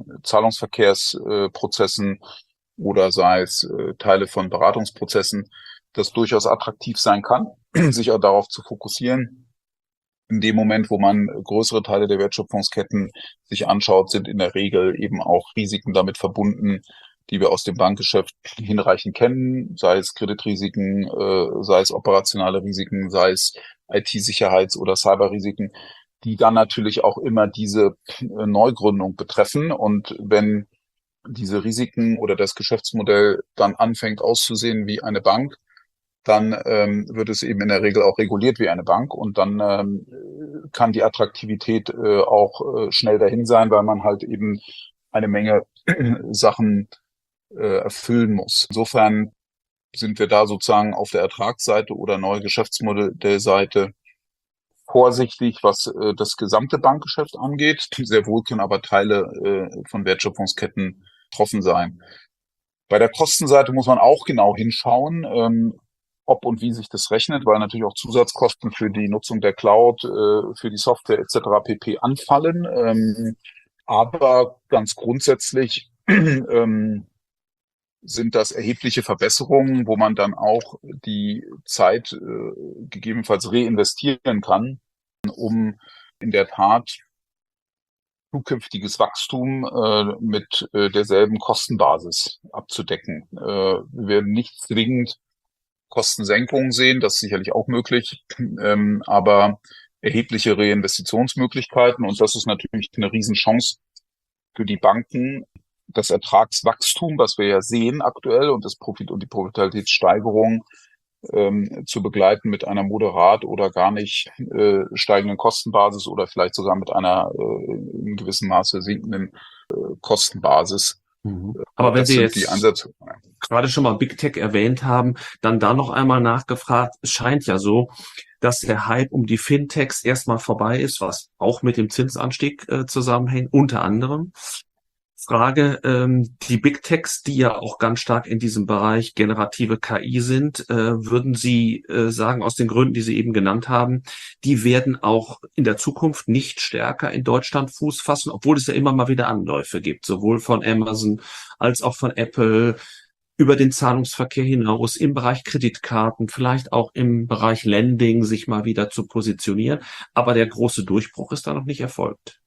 Zahlungsverkehrsprozessen äh, oder sei es äh, Teile von Beratungsprozessen, das durchaus attraktiv sein kann, sich auch darauf zu fokussieren. In dem Moment, wo man größere Teile der Wertschöpfungsketten sich anschaut, sind in der Regel eben auch Risiken damit verbunden, die wir aus dem Bankgeschäft hinreichend kennen, sei es Kreditrisiken, äh, sei es operationale Risiken, sei es I T-Sicherheits- oder Cyberrisiken, die dann natürlich auch immer diese Neugründung betreffen. Und wenn diese Risiken oder das Geschäftsmodell dann anfängt auszusehen wie eine Bank, dann ähm, wird es eben in der Regel auch reguliert wie eine Bank und dann ähm, kann die Attraktivität äh, auch äh, schnell dahin sein, weil man halt eben eine Menge Sachen äh, erfüllen muss. Insofern sind wir da sozusagen auf der Ertragsseite oder neue Geschäftsmodellseite vorsichtig, was äh, das gesamte Bankgeschäft angeht. Sehr wohl können aber Teile äh, von Wertschöpfungsketten betroffen sein. Bei der Kostenseite muss man auch genau hinschauen, ähm, ob und wie sich das rechnet, weil natürlich auch Zusatzkosten für die Nutzung der Cloud, äh, für die Software et cetera pp. Anfallen. Ähm, aber ganz grundsätzlich ähm, sind das erhebliche Verbesserungen, wo man dann auch die Zeit äh, gegebenenfalls reinvestieren kann, um in der Tat zukünftiges Wachstum äh, mit äh, derselben Kostenbasis abzudecken. Äh, wir werden nicht zwingend Kostensenkungen sehen, das ist sicherlich auch möglich, ähm, aber erhebliche Reinvestitionsmöglichkeiten und das ist natürlich eine Riesenchance für die Banken, das Ertragswachstum, was wir ja sehen aktuell und das Profit und die Profitabilitätssteigerung ähm, zu begleiten mit einer moderat oder gar nicht äh, steigenden Kostenbasis oder vielleicht sogar mit einer äh, in gewissem Maße sinkenden äh, Kostenbasis. Mhm. Aber wenn das Sie sind jetzt die Ansätze. gerade schon mal Big Tech erwähnt haben, dann da noch einmal nachgefragt. Es scheint ja so, dass der Hype um die Fintechs erstmal vorbei ist, was auch mit dem Zinsanstieg äh, zusammenhängt, unter anderem. Frage, ähm, die Big Techs, die ja auch ganz stark in diesem Bereich generative K I sind, äh, würden Sie äh, sagen, aus den Gründen, die Sie eben genannt haben, die werden auch in der Zukunft nicht stärker in Deutschland Fuß fassen, obwohl es ja immer mal wieder Anläufe gibt, sowohl von Amazon als auch von Apple, über den Zahlungsverkehr hinaus, im Bereich Kreditkarten, vielleicht auch im Bereich Lending sich mal wieder zu positionieren. Aber der große Durchbruch ist da noch nicht erfolgt.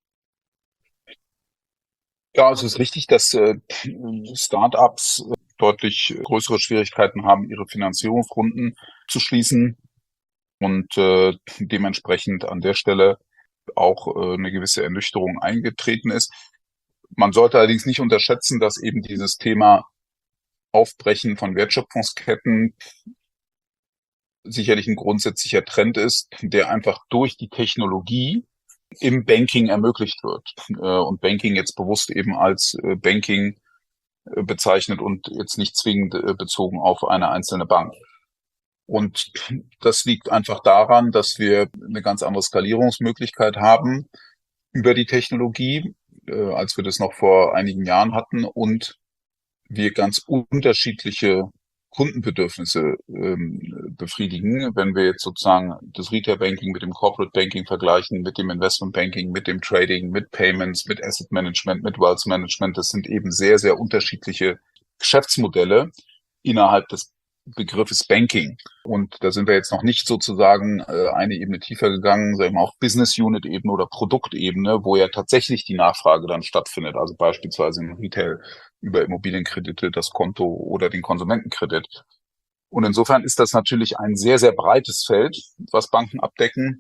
Ja, es ist richtig, dass äh, Startups äh, deutlich größere Schwierigkeiten haben, ihre Finanzierungsrunden zu schließen und äh, dementsprechend an der Stelle auch äh, eine gewisse Ernüchterung eingetreten ist. Man sollte allerdings nicht unterschätzen, dass eben dieses Thema Aufbrechen von Wertschöpfungsketten sicherlich ein grundsätzlicher Trend ist, der einfach durch die Technologie im Banking ermöglicht wird. Und Banking jetzt bewusst eben als Banking bezeichnet und jetzt nicht zwingend bezogen auf eine einzelne Bank. Und das liegt einfach daran, dass wir eine ganz andere Skalierungsmöglichkeit haben über die Technologie, als wir das noch vor einigen Jahren hatten und wir ganz unterschiedliche Kundenbedürfnisse ähm, befriedigen, wenn wir jetzt sozusagen das Retail Banking mit dem Corporate Banking vergleichen, mit dem Investment Banking, mit dem Trading, mit Payments, mit Asset Management, mit Wealth Management. Das sind eben sehr, sehr unterschiedliche Geschäftsmodelle innerhalb des Begriffes Banking. Und da sind wir jetzt noch nicht sozusagen äh, eine Ebene tiefer gegangen, sagen wir mal auf Business Unit Ebene oder Produktebene, wo ja tatsächlich die Nachfrage dann stattfindet. Also beispielsweise im Retail über Immobilienkredite, das Konto oder den Konsumentenkredit. Und insofern ist das natürlich ein sehr, sehr breites Feld, was Banken abdecken.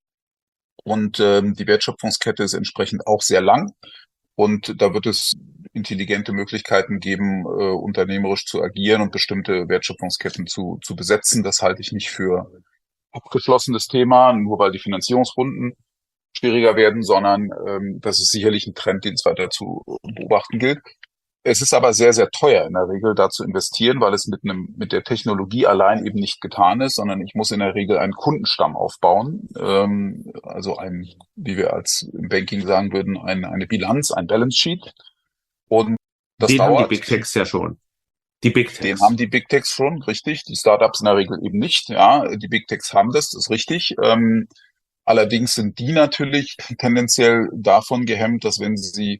Und ähm, die Wertschöpfungskette ist entsprechend auch sehr lang. Und da wird es intelligente Möglichkeiten geben, äh, unternehmerisch zu agieren und bestimmte Wertschöpfungsketten zu, zu besetzen. Das halte ich nicht für abgeschlossenes Thema, nur weil die Finanzierungsrunden schwieriger werden, sondern ähm, das ist sicherlich ein Trend, den es weiter zu beobachten gilt. Es ist aber sehr, sehr teuer in der Regel, da zu investieren, weil es mit einem mit der Technologie allein eben nicht getan ist, sondern ich muss in der Regel einen Kundenstamm aufbauen, ähm, also ein, wie wir als im Banking sagen würden, ein, eine Bilanz, ein Balance Sheet. Und das Den dauert. haben die Big Techs ja schon. Die Big Techs. Den haben die Big Techs schon, richtig. Die Startups in der Regel eben nicht. Ja, die Big Techs haben das, das ist richtig. Ähm, allerdings sind die natürlich tendenziell davon gehemmt, dass wenn sie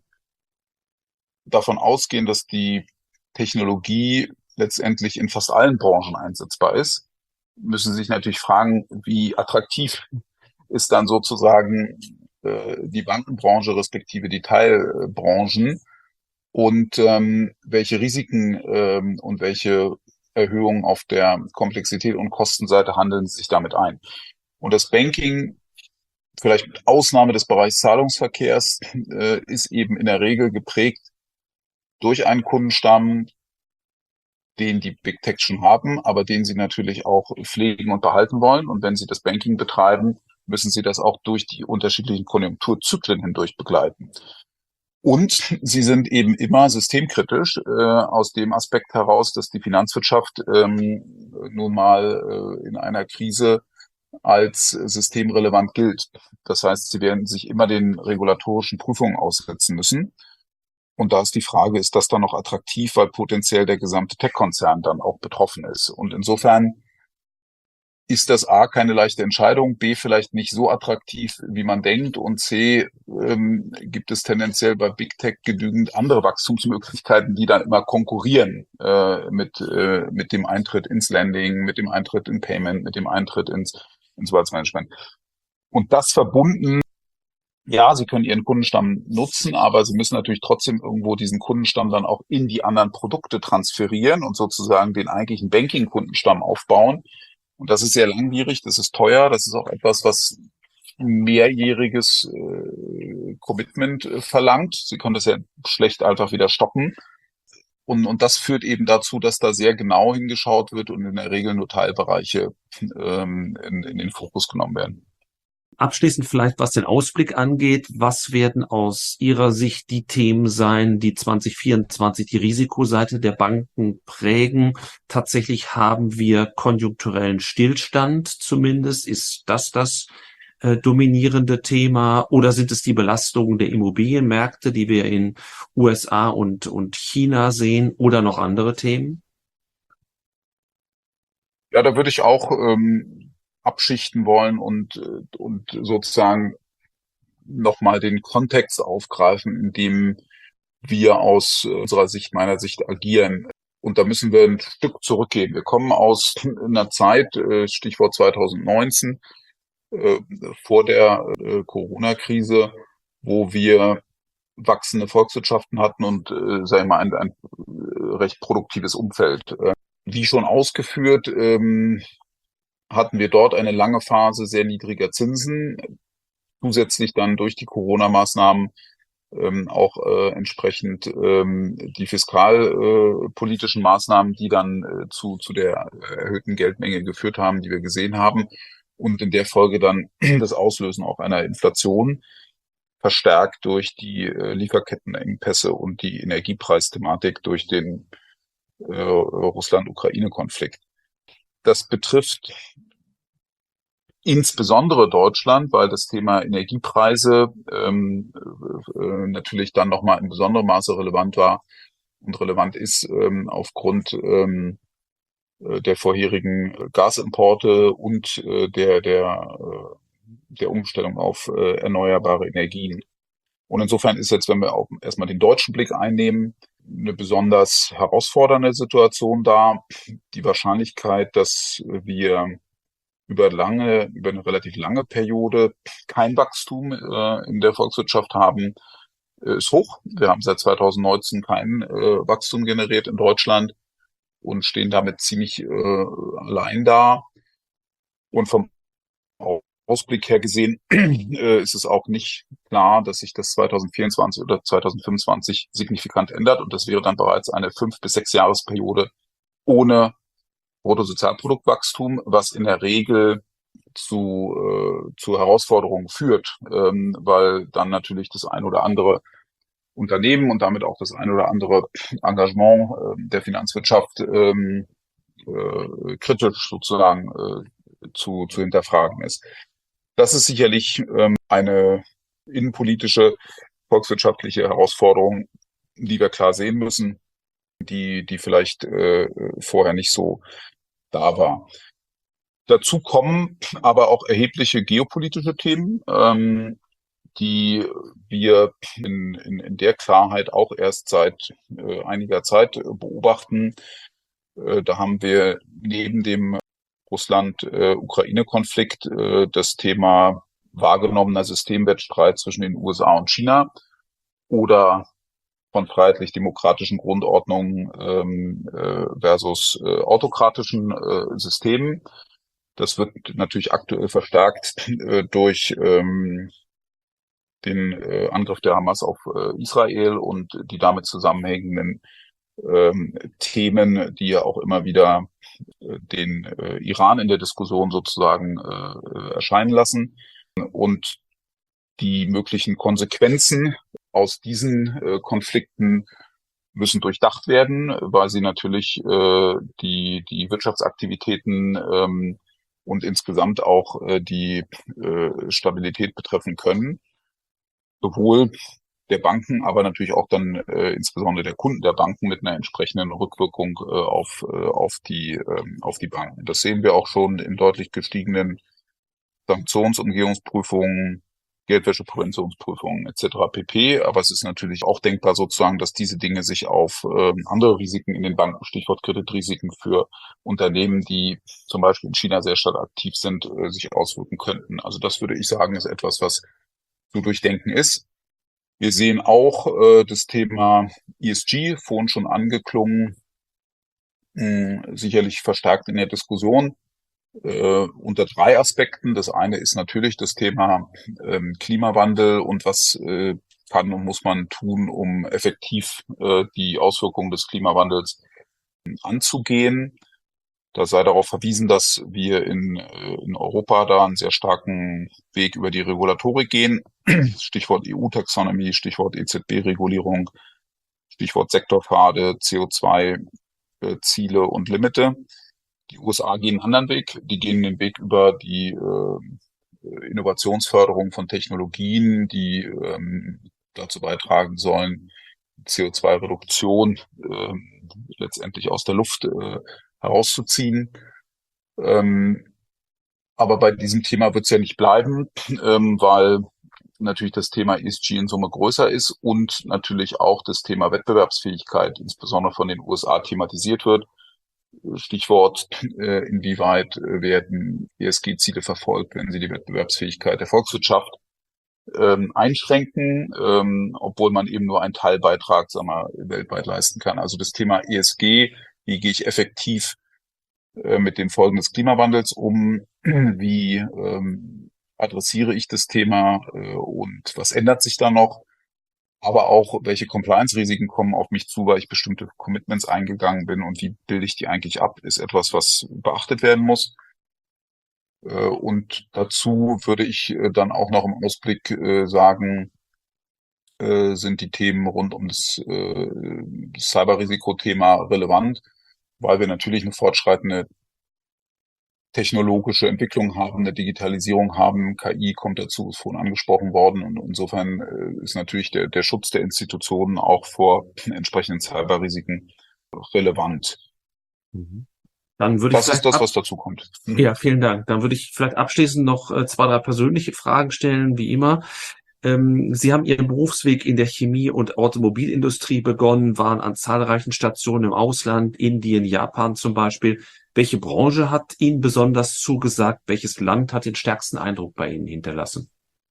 davon ausgehen, dass die Technologie letztendlich in fast allen Branchen einsetzbar ist, müssen Sie sich natürlich fragen, wie attraktiv ist dann sozusagen äh, die Bankenbranche respektive die Teilbranchen und ähm, welche Risiken ähm, und welche Erhöhungen auf der Komplexität und Kostenseite handeln sich damit ein. Und das Banking, vielleicht mit Ausnahme des Bereichs Zahlungsverkehrs, äh, ist eben in der Regel geprägt durch einen Kundenstamm, den die Big Tech schon haben, aber den sie natürlich auch pflegen und behalten wollen. Und wenn sie das Banking betreiben, müssen sie das auch durch die unterschiedlichen Konjunkturzyklen hindurch begleiten. Und sie sind eben immer systemkritisch äh, aus dem Aspekt heraus, dass die Finanzwirtschaft ähm, nun mal äh, in einer Krise als systemrelevant gilt. Das heißt, sie werden sich immer den regulatorischen Prüfungen aussetzen müssen. Und da ist die Frage, ist das dann noch attraktiv, weil potenziell der gesamte Tech-Konzern dann auch betroffen ist. Und insofern ist das A, keine leichte Entscheidung, B, vielleicht nicht so attraktiv, wie man denkt und C, ähm, gibt es tendenziell bei Big Tech genügend andere Wachstumsmöglichkeiten, die dann immer konkurrieren äh, mit äh, mit dem Eintritt ins Lending, mit dem Eintritt in Payment, mit dem Eintritt ins, ins Wealth Management. Und das verbunden, ja, Sie können Ihren Kundenstamm nutzen, aber Sie müssen natürlich trotzdem irgendwo diesen Kundenstamm dann auch in die anderen Produkte transferieren und sozusagen den eigentlichen Banking-Kundenstamm aufbauen. Und das ist sehr langwierig, das ist teuer, das ist auch etwas, was mehrjähriges äh, Commitment äh, verlangt. Sie können das ja schlecht einfach wieder stoppen. Und, und das führt eben dazu, dass da sehr genau hingeschaut wird und in der Regel nur Teilbereiche ähm, in, in den Fokus genommen werden. Abschließend vielleicht, was den Ausblick angeht, was werden aus Ihrer Sicht die Themen sein, die zwanzig vierundzwanzig die Risikoseite der Banken prägen? Tatsächlich haben wir konjunkturellen Stillstand zumindest. Ist das das äh, dominierende Thema oder sind es die Belastungen der Immobilienmärkte, die wir in U S A und, und China sehen oder noch andere Themen? Ja, da würde ich auch ähm, abschichten wollen und, und sozusagen nochmal den Kontext aufgreifen, in dem wir aus unserer Sicht, meiner Sicht agieren. Und da müssen wir ein Stück zurückgehen. Wir kommen aus einer Zeit, Stichwort zwanzig neunzehn, vor der Corona-Krise, wo wir wachsende Volkswirtschaften hatten und, äh, sagen wir mal, ein, ein recht produktives Umfeld. Wie schon ausgeführt, ähm, hatten wir dort eine lange Phase sehr niedriger Zinsen, zusätzlich dann durch die Corona-Maßnahmen ähm, auch äh, entsprechend ähm, die fiskalpolitischen äh, Maßnahmen, die dann äh, zu zu der erhöhten Geldmenge geführt haben, die wir gesehen haben, und in der Folge dann das Auslösen auch einer Inflation, verstärkt durch die äh, Lieferkettenengpässe und die Energiepreisthematik durch den äh, Russland-Ukraine-Konflikt. Das betrifft insbesondere Deutschland, weil das Thema Energiepreise ähm, äh, natürlich dann nochmal in besonderem Maße relevant war und relevant ist ähm, aufgrund ähm, der vorherigen Gasimporte und äh, der der äh, der Umstellung auf äh, erneuerbare Energien. Und insofern ist jetzt, wenn wir auch erstmal den deutschen Blick einnehmen, eine besonders herausfordernde Situation da. Die Wahrscheinlichkeit, dass wir über lange, über eine relativ lange Periode kein Wachstum äh, in der Volkswirtschaft haben, äh, ist hoch. Wir haben seit zwanzig neunzehn kein äh, Wachstum generiert in Deutschland und stehen damit ziemlich äh, allein da. Und vom Ausblick her gesehen äh, ist es auch nicht klar, dass sich das zwanzig vierundzwanzig oder zwanzig fünfundzwanzig signifikant ändert. Und das wäre dann bereits eine fünf bis sechs Jahresperiode ohne Bruttosozialproduktwachstum, was in der Regel zu, äh, zu Herausforderungen führt, ähm, weil dann natürlich das ein oder andere Unternehmen und damit auch das ein oder andere Engagement äh, der Finanzwirtschaft ähm, äh, kritisch sozusagen äh, zu, zu hinterfragen ist. Das ist sicherlich ähm, eine innenpolitische, volkswirtschaftliche Herausforderung, die wir klar sehen müssen, die, die vielleicht äh, vorher nicht so da war. Dazu kommen aber auch erhebliche geopolitische Themen, ähm, die wir in, in, in der Klarheit auch erst seit äh, einiger Zeit beobachten. Äh, da haben wir neben dem Russland-Ukraine-Konflikt äh, das Thema wahrgenommener Systemwettstreit zwischen den U S A und China oder von freiheitlich-demokratischen Grundordnungen ähm, äh, versus äh, autokratischen äh, Systemen. Das wird natürlich aktuell verstärkt äh, durch ähm, den äh, Angriff der Hamas auf äh, Israel und die damit zusammenhängenden ähm, Themen, die ja auch immer wieder äh, den äh, Iran in der Diskussion sozusagen äh, erscheinen lassen. Und die möglichen Konsequenzen aus diesen äh, Konflikten müssen durchdacht werden, weil sie natürlich äh, die die Wirtschaftsaktivitäten ähm, und insgesamt auch äh, die äh, Stabilität betreffen können, sowohl der Banken, aber natürlich auch dann äh, insbesondere der Kunden der Banken mit einer entsprechenden Rückwirkung äh, auf äh, auf die äh, auf die Banken. Das sehen wir auch schon in deutlich gestiegenen Sanktionsumgehungsprüfungen, Geldwäschepräventionsprüfungen et cetera pp. Aber es ist natürlich auch denkbar sozusagen, dass diese Dinge sich auf äh, andere Risiken in den Banken, Stichwort Kreditrisiken für Unternehmen, die zum Beispiel in China sehr stark aktiv sind, äh, sich auswirken könnten. Also das würde ich sagen, ist etwas, was zu durchdenken ist. Wir sehen auch äh, das Thema E S G, vorhin schon angeklungen, mh, sicherlich verstärkt in der Diskussion. äh, unter drei Aspekten. Das eine ist natürlich das Thema ähm, Klimawandel und was äh, kann und muss man tun, um effektiv äh, die Auswirkungen des Klimawandels anzugehen. Da sei darauf verwiesen, dass wir in, in Europa da einen sehr starken Weg über die Regulatorik gehen. Stichwort E U-Taxonomie, Stichwort E Z B-Regulierung, Stichwort Sektorpfade, C O zwei Ziele und Limite. Die U S A gehen einen anderen Weg. Die gehen den Weg über die äh, Innovationsförderung von Technologien, die ähm, dazu beitragen sollen, C O zwei Reduktion äh, letztendlich aus der Luft äh, herauszuziehen. Ähm, aber bei diesem Thema wird es ja nicht bleiben, ähm, weil natürlich das Thema E S G in Summe größer ist und natürlich auch das Thema Wettbewerbsfähigkeit, insbesondere von den U S A, thematisiert wird. Stichwort, äh, inwieweit werden E S G-Ziele verfolgt, wenn sie die Wettbewerbsfähigkeit der Volkswirtschaft ähm, einschränken, ähm, obwohl man eben nur einen Teilbeitrag, sagen wir, weltweit leisten kann. Also das Thema E S G, wie gehe ich effektiv äh, mit den Folgen des Klimawandels um, wie ähm, adressiere ich das Thema äh, und was ändert sich da noch, aber auch welche Compliance-Risiken kommen auf mich zu, weil ich bestimmte Commitments eingegangen bin und wie bilde ich die eigentlich ab, ist etwas, was beachtet werden muss. Und dazu würde ich dann auch noch im Ausblick sagen, sind die Themen rund um das Cyberrisikothema relevant, weil wir natürlich eine fortschreitende technologische Entwicklung haben, eine Digitalisierung haben, K I kommt dazu, ist vorhin angesprochen worden und insofern ist natürlich der, der Schutz der Institutionen auch vor entsprechenden Cyberrisiken relevant. Mhm. Dann würde das ich ist das, was dazu kommt. Mhm. Ja, vielen Dank. Dann würde ich vielleicht abschließend noch äh, zwei, drei persönliche Fragen stellen, wie immer. Ähm, Sie haben Ihren Berufsweg in der Chemie- und Automobilindustrie begonnen, waren an zahlreichen Stationen im Ausland, Indien, Japan zum Beispiel. Welche Branche hat Ihnen besonders zugesagt? Welches Land hat den stärksten Eindruck bei Ihnen hinterlassen?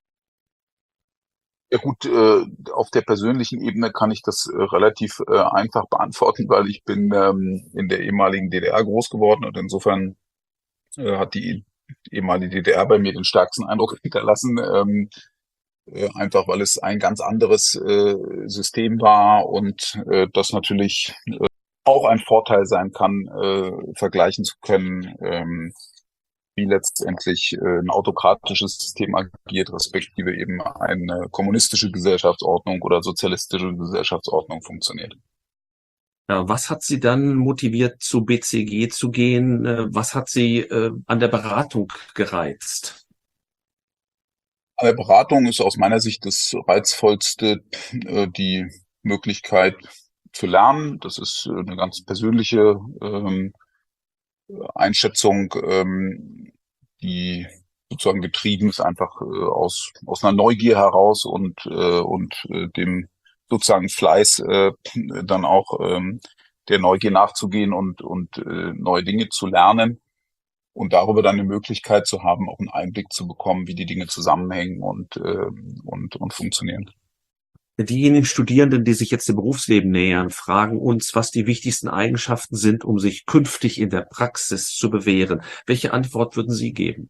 Ja gut, äh, auf der persönlichen Ebene kann ich das äh, relativ äh, einfach beantworten, weil ich bin ähm, in der ehemaligen D D R groß geworden und insofern äh, hat die ehemalige D D R bei mir den stärksten Eindruck hinterlassen, ähm, äh, einfach weil es ein ganz anderes äh, System war und äh, das natürlich äh, auch ein Vorteil sein kann, äh, vergleichen zu können, ähm, wie letztendlich äh, ein autokratisches System agiert, respektive eben eine kommunistische Gesellschaftsordnung oder sozialistische Gesellschaftsordnung funktioniert. Ja, was hat Sie dann motiviert, zu B C G zu gehen? Was hat Sie äh, an der Beratung gereizt? An der Beratung ist aus meiner Sicht das Reizvollste äh, die Möglichkeit zu lernen. Das ist äh, eine ganz persönliche ähm, Einschätzung, ähm, die sozusagen getrieben ist einfach äh, aus aus einer Neugier heraus und äh, und äh, dem sozusagen Fleiß äh, dann auch ähm, der Neugier nachzugehen und und äh, neue Dinge zu lernen und darüber dann eine Möglichkeit zu haben, auch einen Einblick zu bekommen, wie die Dinge zusammenhängen und äh, und und funktionieren. Diejenigen Studierenden, die sich jetzt dem Berufsleben nähern, fragen uns, was die wichtigsten Eigenschaften sind, um sich künftig in der Praxis zu bewähren. Welche Antwort würden Sie geben?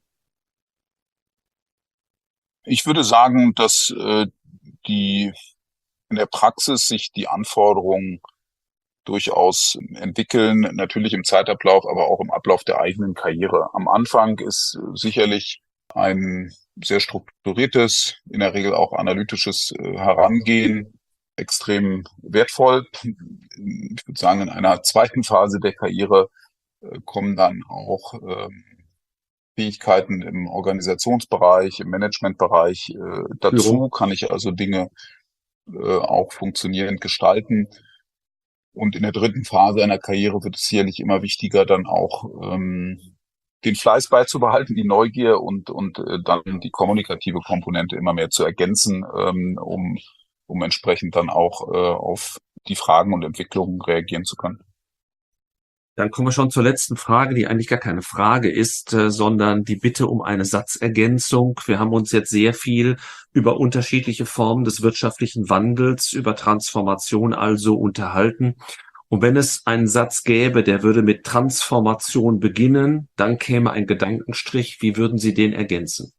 Ich würde sagen, dass äh, die in der Praxis sich die Anforderungen durchaus entwickeln, natürlich im Zeitablauf, aber auch im Ablauf der eigenen Karriere. Am Anfang ist sicherlich ein sehr strukturiertes, in der Regel auch analytisches Herangehen extrem wertvoll. Ich würde sagen, in einer zweiten Phase der Karriere kommen dann auch Fähigkeiten im Organisationsbereich, im Managementbereich dazu, kann ich also Dinge auch funktionierend gestalten. Und in der dritten Phase einer Karriere wird es sicherlich immer wichtiger, dann auch ähm, den Fleiß beizubehalten, die Neugier und und äh, dann die kommunikative Komponente immer mehr zu ergänzen, ähm, um um entsprechend dann auch äh, auf die Fragen und Entwicklungen reagieren zu können. Dann kommen wir schon zur letzten Frage, die eigentlich gar keine Frage ist, äh, sondern die Bitte um eine Satzergänzung. Wir haben uns jetzt sehr viel über unterschiedliche Formen des wirtschaftlichen Wandels, über Transformation also unterhalten. Und wenn es einen Satz gäbe, der würde mit Transformation beginnen, dann käme ein Gedankenstrich. Wie würden Sie den ergänzen?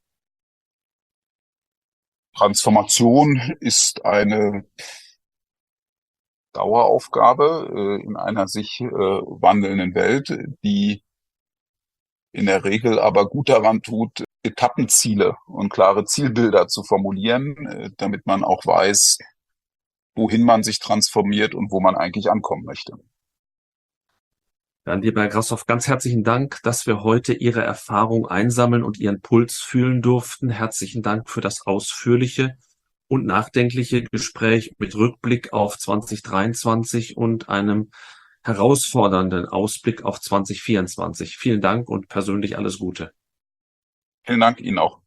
Transformation ist eine Daueraufgabe äh, in einer sich äh, wandelnden Welt, die in der Regel aber gut daran tut, Etappenziele und klare Zielbilder zu formulieren, äh, damit man auch weiß, wohin man sich transformiert und wo man eigentlich ankommen möchte. Dann, lieber Herr Grashoff, ganz herzlichen Dank, dass wir heute Ihre Erfahrung einsammeln und Ihren Puls fühlen durften. Herzlichen Dank für das ausführliche und nachdenkliche Gespräch mit Rückblick auf zwanzig dreiundzwanzig und einem herausfordernden Ausblick auf zwanzig vierundzwanzig. Vielen Dank und persönlich alles Gute. Vielen Dank Ihnen auch.